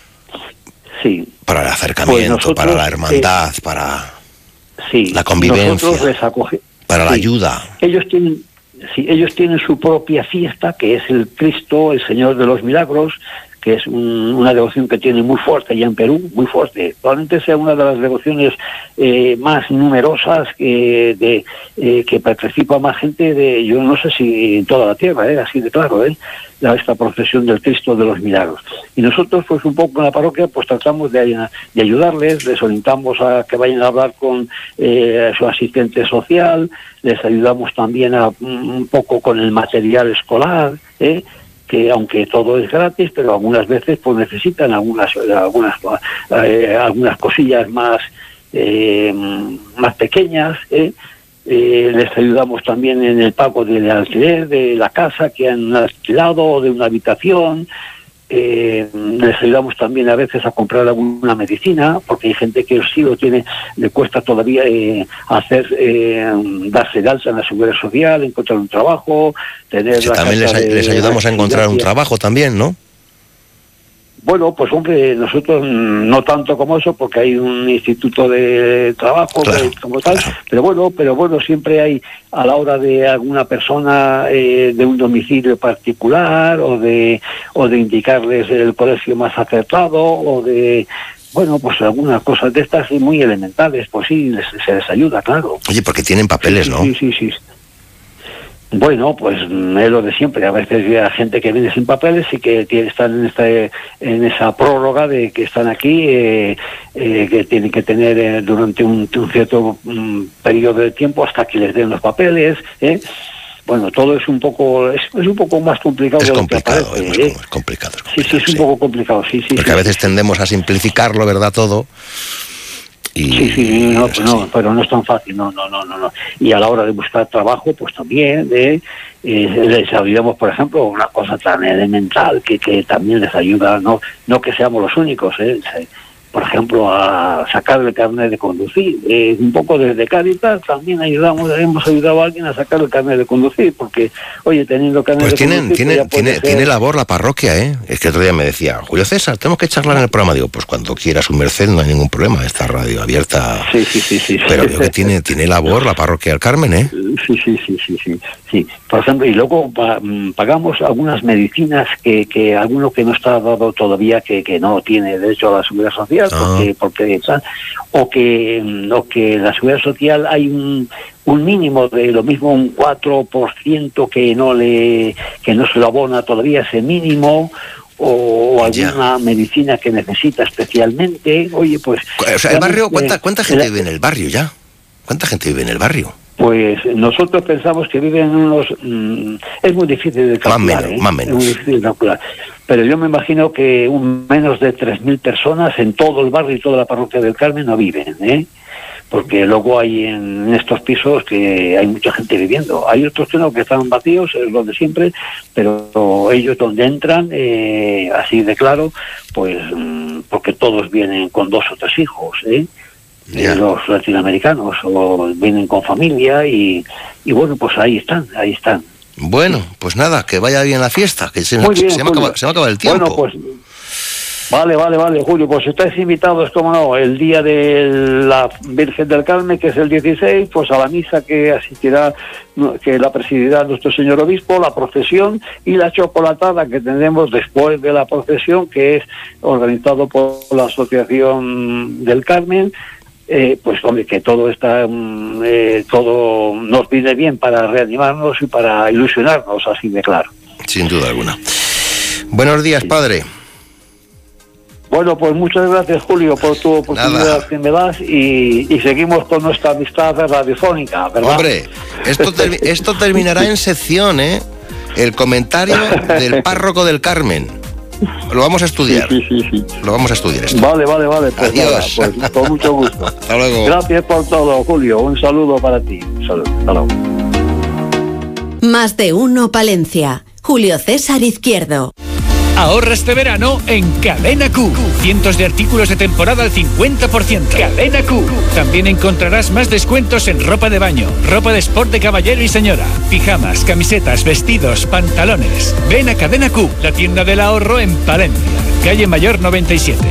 sí. para el acercamiento, pues nosotros, para la hermandad, eh, para sí, la convivencia, les acoge, para sí. la ayuda? Ellos tienen, sí, ellos tienen su propia fiesta, que es el Cristo, el Señor de los Milagros, que es un, una devoción que tiene muy fuerte allá en Perú, muy fuerte. Probablemente sea una de las devociones eh, más numerosas eh, de eh, que participa más gente de, yo no sé si en toda la tierra, eh, así de claro, eh, la, esta procesión del Cristo de los Milagros. Y nosotros, pues un poco en la parroquia, pues tratamos de, de ayudarles, les orientamos a que vayan a hablar con eh, su asistente social, les ayudamos también a, un poco con el material escolar, eh, que aunque todo es gratis, pero algunas veces pues necesitan algunas algunas eh, algunas cosillas más eh, más pequeñas, ¿eh? Eh, les ayudamos también en el pago del alquiler de la casa que han alquilado o de una habitación. Eh, les ayudamos también a veces a comprar alguna medicina, porque hay gente que sí lo tiene, le cuesta todavía eh, hacer, eh, darse de alta en la seguridad social, encontrar un trabajo, tener... Sí, la también les, de, les ayudamos a encontrar un trabajo también, ¿no? Bueno, pues hombre, nosotros no tanto como eso, porque hay un instituto de trabajo, claro, de, como tal, claro. pero bueno, pero bueno, siempre hay a la hora de alguna persona eh, de un domicilio particular o de o de indicarles el colegio más acertado o de bueno, pues algunas cosas de estas muy elementales, pues sí, les, se les ayuda, claro. Oye, porque tienen papeles, sí, ¿no? Sí, sí, sí. Bueno, pues es lo de siempre. A veces hay gente que viene sin papeles y que tiene, están en este, en esa prórroga de que están aquí, eh, eh, que tienen que tener eh, durante un, un cierto um, periodo de tiempo hasta que les den los papeles, ¿eh? Bueno, todo es un poco es, es un poco más complicado. Es de complicado, lo que parece, es, ¿eh? es complicado, es complicado. Sí, sí, es un sí. poco complicado, sí, sí. Porque sí. a veces tendemos a simplificarlo, ¿verdad? Todo. Y sí, sí, no, pues no, pero no es tan fácil, no, no, no, no, no. Y a la hora de buscar trabajo, pues también, ¿eh? Eh, les ayudamos, por ejemplo, una cosa tan elemental que, que también les ayuda, no, no que seamos los únicos, ¿eh? Por ejemplo, a sacar el carnet de conducir. Eh, un poco desde Cáritas también ayudamos, hemos ayudado a alguien a sacar el carnet de conducir, porque, oye, teniendo carnet pues de tienen, conducir... Tiene, pues tiene, ser... tiene labor la parroquia, ¿eh? Es que otro día me decía, Julio César, tenemos que charlar en el programa. Digo, pues cuando quiera su merced, no hay ningún problema, esta radio abierta. Sí, sí, sí, sí. Pero veo que tiene, tiene labor la parroquia del Carmen, ¿eh? Sí, sí, sí, sí, sí. sí. Por ejemplo, y luego pa, pagamos algunas medicinas que, que alguno que no está dado todavía, que, que no tiene derecho a la seguridad social, ah. porque, porque o que o que la seguridad social hay un, un mínimo de lo mismo un cuatro por ciento que no le que no se lo abona todavía ese mínimo, o, o alguna ya. medicina que necesita especialmente. Oye, pues o sea, el barrio, ¿cuánta cuánta gente vive en el barrio ya? ¿Cuánta gente vive en el barrio? Pues nosotros pensamos que viven unos... Mmm, es muy difícil de calcular, más menos, ¿eh? más menos. Es muy difícil de calcular. Pero yo me imagino que un menos de tres mil personas en todo el barrio y toda la parroquia del Carmen no viven, ¿eh? Porque luego hay en estos pisos que hay mucha gente viviendo. Hay otros que no, que están vacíos, es lo de siempre, pero ellos donde entran, eh, así de claro, pues mmm, porque todos vienen con dos o tres hijos, ¿eh? Yeah. Los latinoamericanos o vienen con familia y, y bueno, pues ahí están, ahí están. Bueno, pues nada, que vaya bien la fiesta, que se, Muy bien, se, me acaba, se me acaba el tiempo. Bueno, pues vale, vale, vale, Julio, pues estáis invitados, como no, el día de la Virgen del Carmen, que es el dieciséis, pues a la misa que asistirá, que la presidirá nuestro señor obispo, la procesión y la chocolatada que tendremos después de la procesión, que es organizado por la Asociación del Carmen. Eh, pues hombre, que todo está eh, todo nos viene bien para reanimarnos y para ilusionarnos, así de claro. Sin duda alguna. Buenos días, sí. Padre. Bueno, pues muchas gracias, Julio, por tu oportunidad Nada. que me das y, y seguimos con nuestra amistad radiofónica, ¿verdad? Hombre, esto, ter- esto terminará en sección, ¿eh? El comentario del párroco del Carmen. Lo vamos a estudiar. Sí, sí, sí, sí. Lo vamos a estudiar esto. Vale, vale, vale. Pues Adiós. Nada, pues, con mucho gusto. Hasta luego. Gracias por todo, Julio. Un saludo para ti. Un saludo. Hasta luego. Más de uno Palencia. Julio César Izquierdo. Ahorra este verano en Cadena Q. Cientos de artículos de temporada al cincuenta por ciento. Cadena Q. También encontrarás más descuentos en ropa de baño, ropa de sport de caballero y señora, pijamas, camisetas, vestidos, pantalones. Ven a Cadena Q, la tienda del ahorro en Palencia, calle Mayor noventa y siete.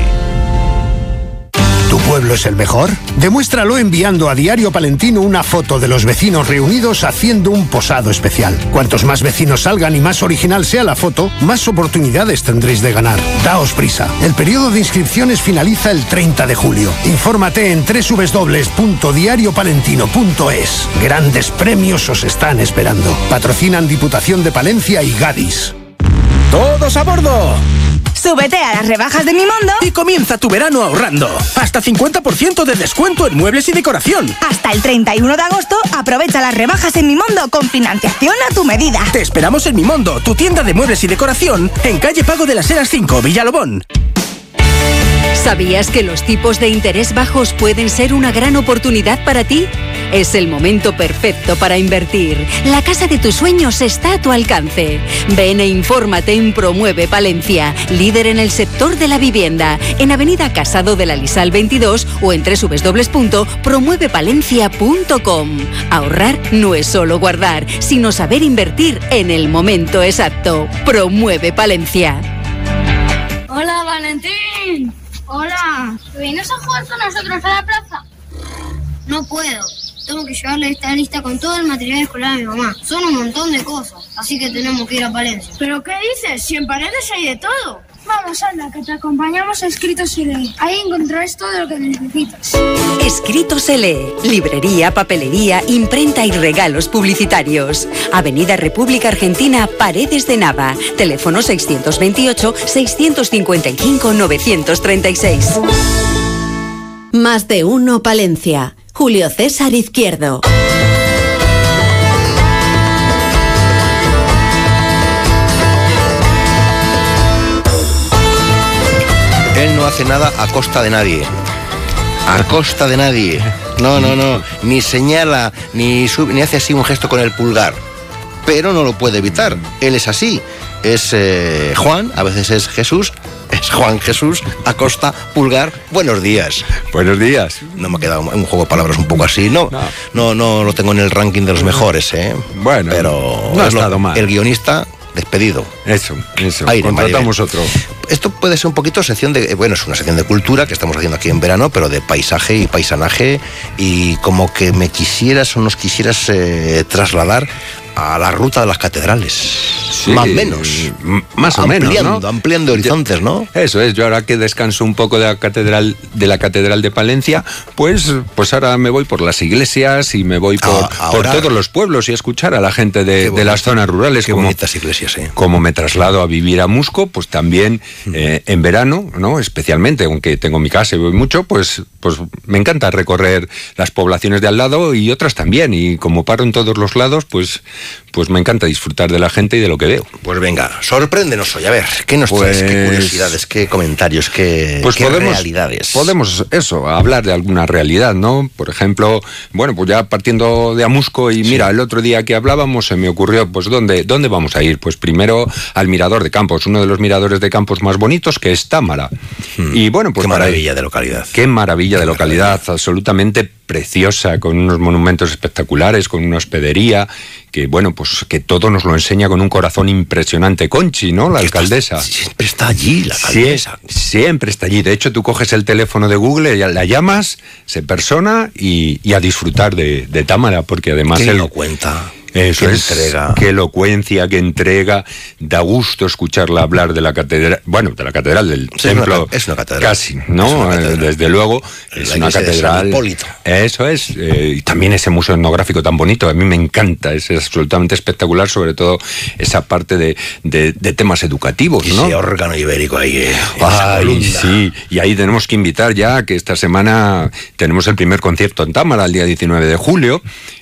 ¿Tu pueblo es el mejor? Demuéstralo enviando a Diario Palentino una foto de los vecinos reunidos haciendo un posado especial. Cuantos más vecinos salgan y más original sea la foto, más oportunidades tendréis de ganar. Daos prisa. El periodo de inscripciones finaliza el treinta de julio. Infórmate en doble u doble u doble u punto diario palentino punto es. Grandes premios os están esperando. Patrocinan Diputación de Palencia y Gadis. ¡Todos a bordo! Súbete a las rebajas de Mimondo y comienza tu verano ahorrando. Hasta cincuenta por ciento de descuento en muebles y decoración. Hasta el treinta y uno de agosto aprovecha las rebajas en Mimondo con financiación a tu medida. Te esperamos en Mimondo, tu tienda de muebles y decoración, en calle Pago de las Heras cinco, Villalobón. ¿Sabías que los tipos de interés bajos pueden ser una gran oportunidad para ti? Es el momento perfecto para invertir. La casa de tus sueños está a tu alcance. Ven e infórmate en Promueve Palencia, líder en el sector de la vivienda, en Avenida Casado de la Lisal veintidós o en doble u doble u doble u punto promueve palencia punto com. Ahorrar no es solo guardar, sino saber invertir en el momento exacto. Promueve Palencia. Hola, Valentín. Hola. ¿Vienes a jugar con nosotros a la plaza? No puedo. Tengo que llevarle esta lista con todo el material escolar a mi mamá. Son un montón de cosas, así que tenemos que ir a Palencia. ¿Pero qué dices? Si en Paredes hay de todo. Vamos, anda, que te acompañamos a Escritos Se Lee. Ahí encontrarás todo lo que necesitas. Escritos Se Lee. Librería, papelería, imprenta y regalos publicitarios. Avenida República Argentina, Paredes de Nava. Teléfono seiscientos veintiocho, seiscientos cincuenta y cinco, novecientos treinta y seis. Más de uno Palencia. Julio César Izquierdo. Él no hace nada a costa de nadie. A costa de nadie. No, no, no. Ni señala, ni, sube, ni hace así un gesto con el pulgar. Pero no lo puede evitar. Él es así. Es eh, Juan, a veces es Jesús. Es Juan Jesús Acosta Pulgar. Buenos días. Buenos días. No me ha quedado un juego de palabras un poco así. No, no, no, no lo tengo en el ranking de los mejores, ¿eh? Bueno, pero no ha estado lo, mal. El guionista despedido. Eso, eso. Aire, contratamos otro. Esto puede ser un poquito sección de, bueno, es una sección de cultura que estamos haciendo aquí en verano, pero de paisaje y paisanaje, y como que me quisieras o nos quisieras eh, trasladar a la ruta de las catedrales. Sí, más o menos. Más o ampliando, menos, ¿no? Ampliando horizontes, ¿no? Eso es, yo ahora que descanso un poco de la catedral, de la catedral de Palencia, pues, pues ahora me voy por las iglesias y me voy por, ah, por todos los pueblos y a escuchar a la gente de, de las zonas rurales. Qué como, bonitas iglesias, ¿eh? Como me traslado a vivir a Musco, pues también eh, en verano, ¿no? Especialmente, aunque tengo mi casa y voy mucho, pues, pues me encanta recorrer las poblaciones de al lado y otras también, y como paro en todos los lados, pues, pues me encanta disfrutar de la gente y de lo que veo. Pues venga, sorpréndenos hoy, a ver, ¿qué nos pues, traes? ¿Qué curiosidades, qué comentarios, qué, pues qué podemos, realidades? Podemos, eso, hablar de alguna realidad, ¿no? Por ejemplo, bueno, pues ya partiendo de Amusco, y sí. Mira, el otro día que hablábamos se me ocurrió, pues ¿dónde, ¿dónde vamos a ir? Pues primero al Mirador de Campos, uno de los miradores de Campos más bonitos, que es Támara. Hmm. Y bueno, pues... Qué maravilla de localidad. Qué maravilla qué de localidad, maravilla. Absolutamente preciosa, con unos monumentos espectaculares, con una hospedería, que bueno, pues que todo nos lo enseña con un corazón impresionante. Conchi, ¿no? La alcaldesa. Está, siempre está allí, la alcaldesa. Sie, siempre está allí. De hecho, tú coges el teléfono de Google, la llamas, se persona y, y a disfrutar de, de Támara, porque además... ¿Qué él lo cuenta? Eso qué es, entrega. Qué elocuencia, qué entrega. Da gusto escucharla hablar de la catedral, bueno, de la catedral del sí, templo. Es una, es una catedral. Casi, ¿no? Una catedral. Desde luego, es una catedral. Eso es. Eh, y también ese museo etnográfico tan bonito. A mí me encanta, es absolutamente espectacular, sobre todo esa parte de, de, de temas educativos, y ¿no? ese órgano ibérico ahí. Eh, Ay, sí. Y ahí tenemos que invitar ya, que esta semana tenemos el primer concierto en Támara, el día diecinueve de julio.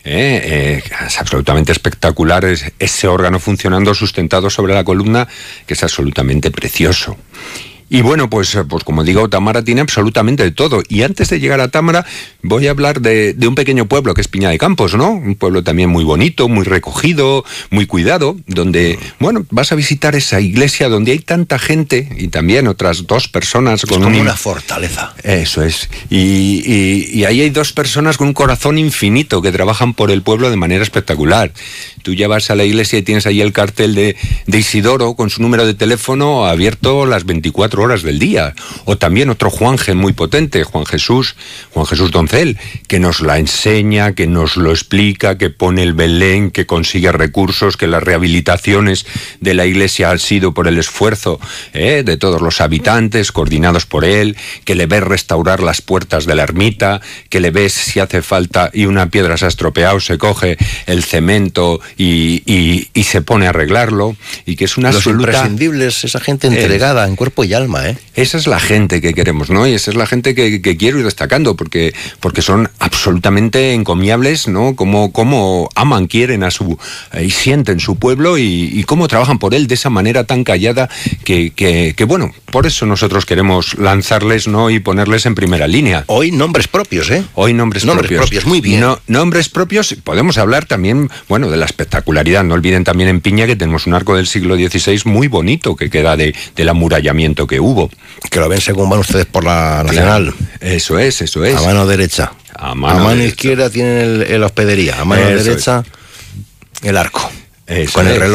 Eh, eh, es absolutamente espectacular es ese órgano funcionando sustentado sobre la columna, que es absolutamente precioso. Y bueno, pues, pues como digo, Támara tiene absolutamente de todo. Y antes de llegar a Támara, voy a hablar de, de un pequeño pueblo que es Piña de Campos, ¿no? Un pueblo también muy bonito, muy recogido, muy cuidado, donde, bueno, vas a visitar esa iglesia donde hay tanta gente y también otras dos personas es con como un... una fortaleza. Eso es. Y, y, y ahí hay dos personas con un corazón infinito que trabajan por el pueblo de manera espectacular. Tú ya vas a la iglesia y tienes ahí el cartel de, de Isidoro con su número de teléfono abierto las veinticuatro horas del día. O también otro Juanje muy potente, Juan Jesús, Juan Jesús Doncel, que nos la enseña, que nos lo explica, que pone el Belén, que consigue recursos, que las rehabilitaciones de la iglesia han sido por el esfuerzo eh, de todos los habitantes, coordinados por él, que le ves restaurar las puertas de la ermita, que le ves si hace falta y una piedra se ha estropeado, se coge el cemento y, y, y se pone a arreglarlo, y que es una Los absoluta... imprescindibles, esa gente entregada eh, en cuerpo y alma, ¿eh? Esa es la gente que queremos, ¿no? Y esa es la gente que, que quiero ir destacando, porque, porque son absolutamente encomiables, ¿no? Cómo, cómo aman, quieren a su... Eh, y sienten su pueblo y, y cómo trabajan por él de esa manera tan callada que, que, que, bueno, por eso nosotros queremos lanzarles, ¿no? Y ponerles en primera línea. Hoy nombres propios, ¿eh? Hoy nombres, nombres propios. propios, muy bien. No, nombres propios, podemos hablar también, bueno, de la espectacularidad. No olviden también en Piña que tenemos un arco del siglo dieciséis muy bonito que queda de, del amurallamiento que hubo. Que lo ven según van ustedes por la Nacional. Claro. Eso es, eso es. A mano derecha. A mano, a mano derecha. izquierda tienen el, el hospedería, a mano eso derecha es. el arco. Eso con es. el reloj.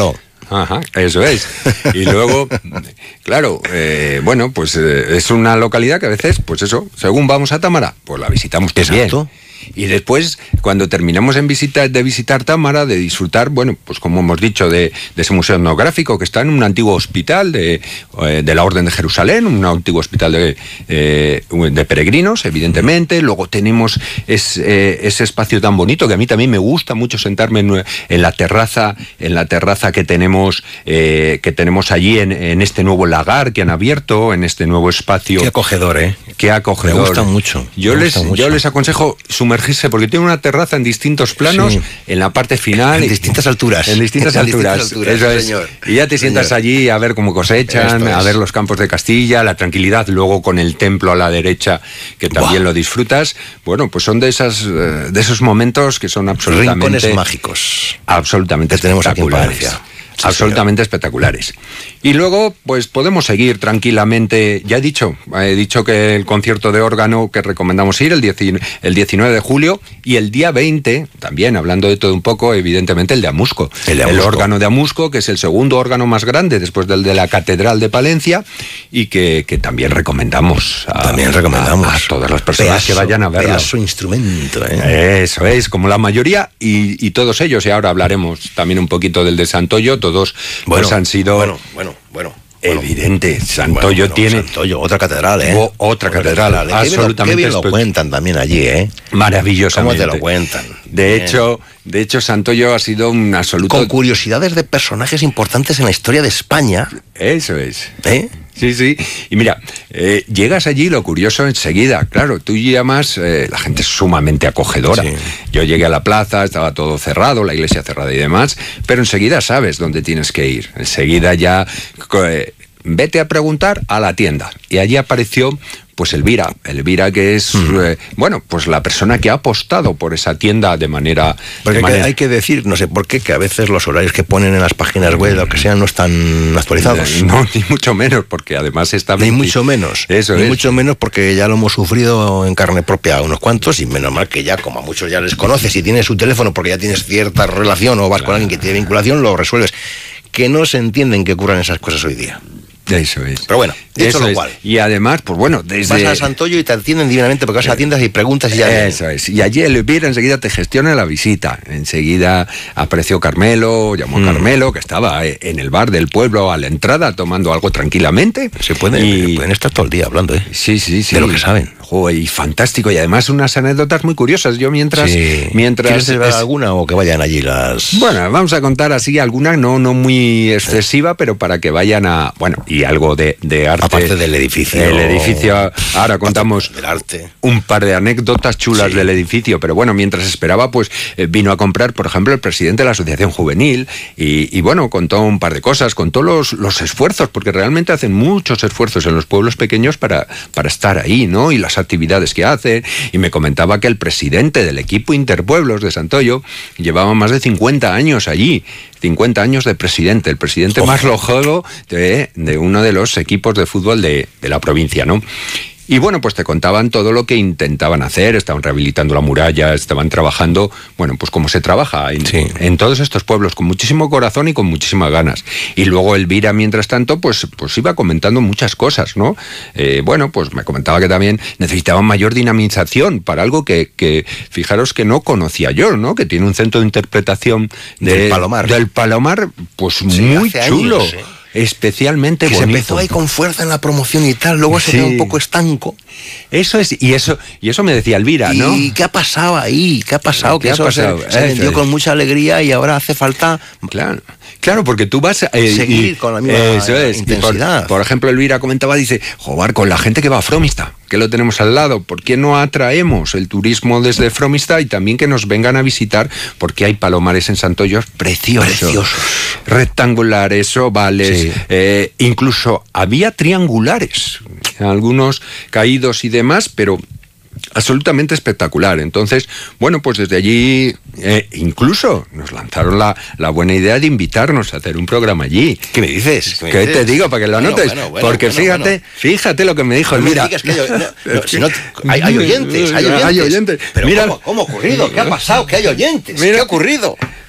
Ajá, eso es. Y luego, claro, eh, bueno, pues eh, es una localidad que a veces, pues eso, según vamos a Támara, pues la visitamos también. Exacto. Y después, cuando terminamos en visita, de visitar Támara, de disfrutar, bueno, pues como hemos dicho, de, de ese museo etnográfico que está en un antiguo hospital de, de la Orden de Jerusalén, un antiguo hospital de, eh, de peregrinos, evidentemente. Luego tenemos es, eh, ese espacio tan bonito que a mí también me gusta mucho sentarme en, en la terraza, en la terraza que tenemos, eh, que tenemos allí en, en este nuevo lagar que han abierto, en este nuevo espacio. Qué acogedor, ¿eh? Qué acogedor. Me gusta mucho. Yo me les, gusta mucho. yo les aconsejo sumergirse porque tiene una terraza en distintos planos, sí, en la parte final. En distintas alturas. En distintas en alturas. Distintas alturas Eso es. Señor. Y ya te sientas Señor. allí a ver cómo cosechan, a ver los campos de Castilla, la tranquilidad, luego con el templo a la derecha, que también wow. lo disfrutas. Bueno, pues son de esas de esos momentos que son absolutamente... Rincones mágicos. Absolutamente que tenemos espectaculares. Aquí en Palencia. Sí, absolutamente señor. espectaculares. Y luego, pues podemos seguir tranquilamente. Ya he dicho, he dicho que el concierto de órgano que recomendamos ir el, diecinueve de julio y el día veinte, también hablando de todo un poco, evidentemente el de Amusco. El, de el Amusco. órgano de Amusco, que es el segundo órgano más grande después del de la Catedral de Palencia y que, que también recomendamos. A, también recomendamos a, a todas las personas pedazo, que vayan a verlo. Su instrumento, ¿eh? Eso es, como la mayoría y, y todos ellos. Y ahora hablaremos también un poquito del de Santoyo. Todos bueno, pues han sido... Bueno, bueno, bueno. Evidente, Santoyo bueno, bueno, tiene... Santoyo, otra catedral, ¿eh? O, otra, otra catedral, catedral. absolutamente. Qué bien lo cuentan también allí, ¿eh? Maravillosamente. ¿Cómo te lo cuentan? De bien. hecho, de hecho, Santoyo ha sido un absoluto... Con curiosidades de personajes importantes en la historia de España. Eso es. ¿Eh? Sí, sí. Y mira, eh, llegas allí, lo curioso enseguida, claro, tú llamas, eh, la gente es sumamente acogedora. Sí. Yo llegué a la plaza, estaba todo cerrado, la iglesia cerrada y demás, pero enseguida sabes dónde tienes que ir. Enseguida ya... Eh, vete a preguntar a la tienda. Y allí apareció pues Elvira, Elvira que es, mm. eh, bueno, pues la persona que ha apostado por esa tienda de manera... Porque de manera... hay que decir, no sé por qué, que a veces los horarios que ponen en las páginas web, lo que sean, no están actualizados. No, ni mucho menos, porque además está... Ni mucho menos. Eso Ni es. mucho menos porque ya lo hemos sufrido en carne propia a unos cuantos y menos mal que ya, como a muchos ya les conoces y tienes su teléfono porque ya tienes cierta relación o vas claro. con alguien que tiene vinculación, lo resuelves. Que no se entienden que ocurran esas cosas hoy día. Eso es. Pero bueno, dicho Eso lo es. cual. Y además, pues bueno, desde... Vas a Santoyo y te atienden divinamente porque vas a tiendas y preguntas y ya... Eso es. Y allí el Elvira enseguida te gestiona la visita. Enseguida apareció Carmelo, llamó a mm. Carmelo, que estaba en el bar del pueblo a la entrada tomando algo tranquilamente. Se pueden, y... pueden estar todo el día hablando, ¿eh? Sí, sí, sí. De lo que saben. Joder, y fantástico. Y además unas anécdotas muy curiosas. Yo mientras... Sí. mientras ¿Quieres es... alguna o que vayan allí las...? Bueno, vamos a contar así alguna, no, no muy excesiva, pero para que vayan a... Bueno, y algo de... de arte. Aparte del edificio. El edificio, ahora contamos del arte. un par de anécdotas chulas sí. del edificio, pero bueno, mientras esperaba, pues eh, vino a comprar, por ejemplo, el presidente de la Asociación Juvenil y, y bueno, contó un par de cosas, contó los, los esfuerzos, porque realmente hacen muchos esfuerzos en los pueblos pequeños para, para estar ahí, ¿no? Y las actividades que hacen, y me comentaba que el presidente del equipo Interpueblos de Santoyo llevaba más de cincuenta años allí, cincuenta años de presidente, el presidente oh. más longevo de, de uno de los equipos de fútbol de, de la provincia, ¿no? Y bueno, pues te contaban todo lo que intentaban hacer, estaban rehabilitando la muralla, estaban trabajando, bueno, pues como se trabaja en, sí. en todos estos pueblos, con muchísimo corazón y con muchísimas ganas. Y luego Elvira, mientras tanto, pues, pues iba comentando muchas cosas, ¿no? Eh, bueno, pues me comentaba que también necesitaban mayor dinamización para algo que, que, fijaros que no conocía yo, ¿no? Que tiene un centro de interpretación de, del Palomar. Del Palomar, pues sí, muy chulo. Años, ¿eh? Especialmente que bonito. Se empezó ahí con fuerza en la promoción y tal, luego se sí. quedó un poco estanco. Eso es, y eso, y eso me decía Elvira, ¿no? ¿Y qué ha pasado ahí? ¿Qué ha pasado? ¿Qué que ha eso pasado? se, se vendió con mucha alegría y ahora hace falta... Claro. Claro, porque tú vas a eh, seguir y, con la misma eso es, intensidad. Por, por ejemplo, Elvira comentaba, dice, joder, con la gente que va a Fromista, que lo tenemos al lado, ¿por qué no atraemos el turismo desde Fromista y también que nos vengan a visitar? Porque hay palomares en Santoyo preciosos, preciosos. rectangulares, ovales, sí. eh, incluso había triangulares, algunos caídos y demás, pero... absolutamente espectacular. Entonces, bueno, pues desde allí eh, incluso nos lanzaron la, la buena idea de invitarnos a hacer un programa allí. ¿Qué me dices? ¿Qué, me ¿Qué dices? te digo? Para que lo bueno, anotes. Bueno, bueno, porque bueno, fíjate, bueno. fíjate lo que me dijo. No Mira, me digas que hay, no, no, si no, hay, hay oyentes, hay oyentes. Hay oyentes. Pero Mira, ¿cómo, ¿cómo ha ocurrido? ¿Qué ha pasado? ¿Qué hay oyentes? Mira, ¿Qué ha ocurrido?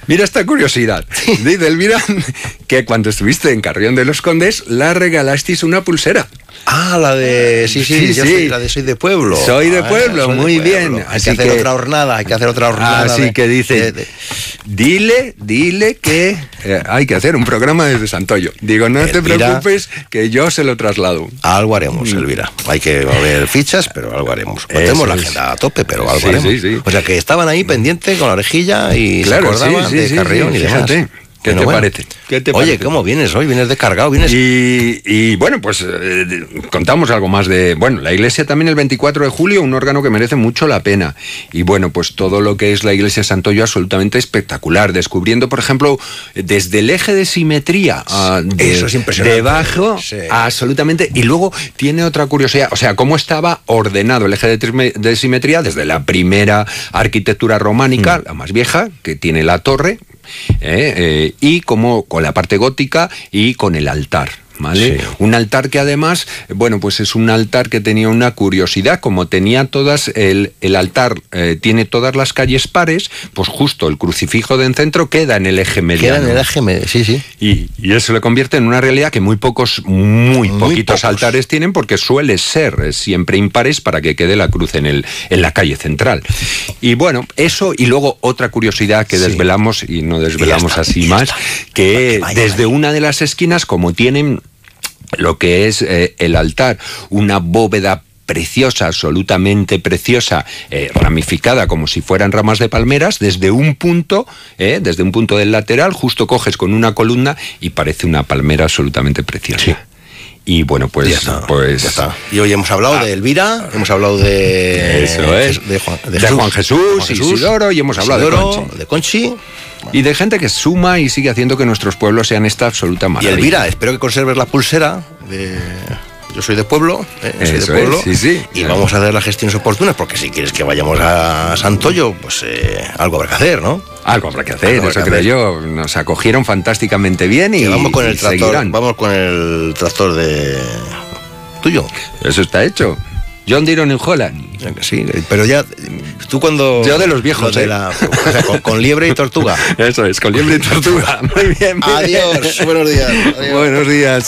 Mira esta curiosidad. Dice Elvira que cuando estuviste en Carrión de los Condes la regalasteis una pulsera. Ah, la de... Sí, sí, Sí, yo sí. Soy, la de Soy de Pueblo. Soy de Ah, pueblo, soy de muy pueblo. bien. Hay Así que hacer que- otra jornada, hay que hacer otra jornada. Así de- que dice, de- de- dile, dile que eh, hay que hacer un programa desde Santoyo. Digo, no te Elvira. preocupes, que yo se lo traslado. Algo haremos, Elvira. Hay que mover fichas, pero algo haremos. Tenemos la es. agenda a tope, pero algo Sí, haremos. sí, sí. O sea, que estaban ahí pendientes con la orejilla y Claro, se acordaban sí, sí, de sí, Carrión sí, y demás. fíjate. ¿Qué Bueno, te bueno. parece? ¿Qué te Oye, parece? ¿cómo vienes hoy? ¿Vienes descargado? ¿Vienes? Y, y, bueno, pues eh, contamos algo más de... Bueno, la Iglesia también el veinticuatro de julio, un órgano que merece mucho la pena. Y bueno, pues todo lo que es la Iglesia de Santoyo absolutamente espectacular. Descubriendo, por ejemplo, desde el eje de simetría ah, de, Eso es impresionante. debajo, Sí. absolutamente. Y luego tiene otra curiosidad, o sea, cómo estaba ordenado el eje de, trisme- de simetría desde la primera arquitectura románica, Mm. la más vieja, que tiene la torre, eh, eh, y como con la parte gótica y con el altar. ¿Vale? Sí. Un altar que además, bueno, pues es un altar que tenía una curiosidad, como tenía todas, el, el altar eh, tiene todas las calles pares, pues justo el crucifijo de en centro queda en el eje mediano. Queda en el eje medio, sí, sí. Y, y eso le convierte en una realidad que muy pocos, muy, Muy poquitos pocos. altares tienen, porque suele ser eh, siempre impares para que quede la cruz en, el, en la calle central. Y bueno, eso, y luego otra curiosidad que Sí. desvelamos, y no desvelamos está, así y ya más, está. que Vaya, desde vaya. una de las esquinas, como tienen lo que es eh, el altar, una bóveda preciosa, absolutamente preciosa, eh, ramificada como si fueran ramas de palmeras, desde un punto, eh, desde un punto del lateral, justo coges con una columna y parece una palmera absolutamente preciosa. Sí. Y bueno, pues... Ya está, pues ya está. Y hoy hemos hablado Ah. de Elvira, hemos hablado de... Eso es. De Juan, De Juan Jesús, Juan Jesús, Isidoro, y hemos hablado de Isidoro, Conchi. de Conchi. Y de gente que suma y sigue haciendo que nuestros pueblos sean esta absoluta Y maravilla. Elvira, espero que conserves la pulsera de... Yo soy de pueblo, ¿eh? Soy Eso de pueblo. es, sí, sí. Y vamos a hacer las gestiones oportunas, porque si quieres que vayamos a Santoyo, pues eh, algo habrá que hacer, ¿no? Algo habrá que hacer, Algo habrá eso que creo hacer. yo. Nos acogieron fantásticamente bien y, Que vamos con y el tractor, seguirán. vamos con el tractor de tuyo. Eso está hecho. John Deere o New Holland. Sí, pero ya tú cuando Yo de los viejos, lo de ¿eh? la- o sea, con, con liebre y tortuga. Eso es, con liebre y tortuga. Muy bien. muy Adiós, bien. buenos días. Adiós. Buenos días.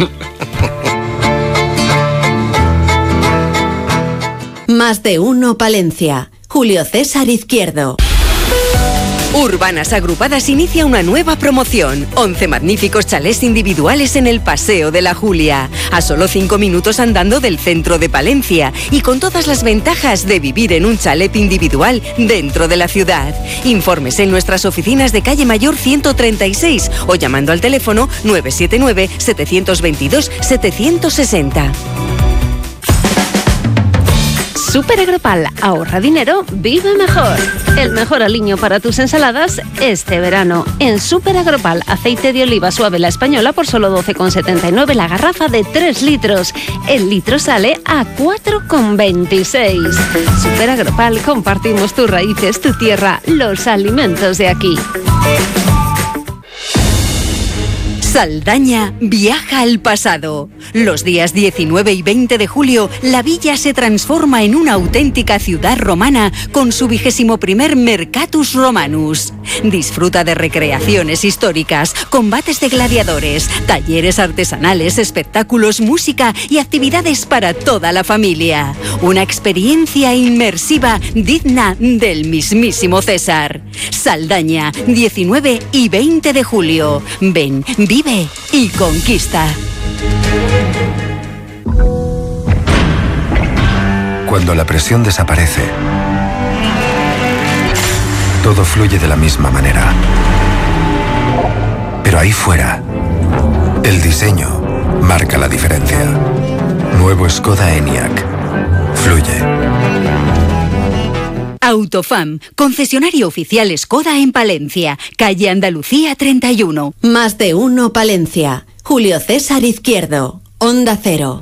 Más de uno Palencia. Julio César Izquierdo. Urbanas Agrupadas inicia una nueva promoción. once magníficos chalés individuales en el Paseo de la Julia. A solo cinco minutos andando del centro de Palencia. Y con todas las ventajas de vivir en un chalet individual dentro de la ciudad. Informes en nuestras oficinas de Calle Mayor ciento treinta y seis o llamando al teléfono nueve siete nueve, siete dos dos, siete seis cero. Super Agropal, ahorra dinero, vive mejor. El mejor aliño para tus ensaladas este verano. En Super Agropal, aceite de oliva suave la española por solo doce con setenta y nueve la garrafa de tres litros. El litro sale a cuatro con veintiséis. Super Agropal, compartimos tus raíces, tu tierra, los alimentos de aquí. Saldaña viaja al pasado. Los días diecinueve y veinte de julio, la villa se transforma en una auténtica ciudad romana con su vigésimo primer Mercatus Romanus. Disfruta de recreaciones históricas, combates de gladiadores, talleres artesanales, espectáculos, música y actividades para toda la familia. Una experiencia inmersiva digna del mismísimo César. Saldaña, diecinueve y veinte de julio. Ven, vive y conquista. Cuando la presión desaparece, todo fluye de la misma manera. Pero ahí fuera, el diseño marca la diferencia. Nuevo Skoda Enyaq. Fluye. Autofam, concesionario oficial Skoda en Palencia, calle Andalucía treinta y uno. Más de uno Palencia. Julio César Izquierdo. Onda Cero.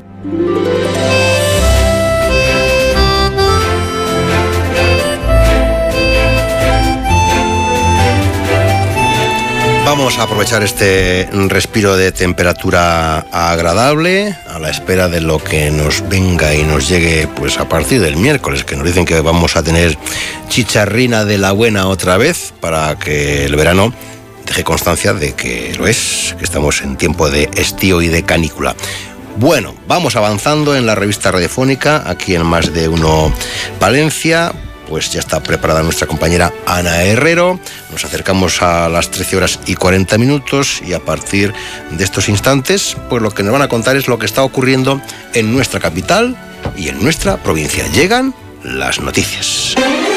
Vamos a aprovechar este respiro de temperatura agradable a la espera de lo que nos venga y nos llegue pues a partir del miércoles, que nos dicen que vamos a tener chicharrina de la buena otra vez, para que el verano deje constancia de que lo es, que estamos en tiempo de estío y de canícula. Bueno, vamos avanzando en la revista radiofónica, aquí en Más de Uno Palencia. Pues ya está preparada nuestra compañera Ana Herrero. Nos acercamos a las trece horas y cuarenta minutos y a partir de estos instantes, pues lo que nos van a contar es lo que está ocurriendo en nuestra capital y en nuestra provincia. Llegan las noticias.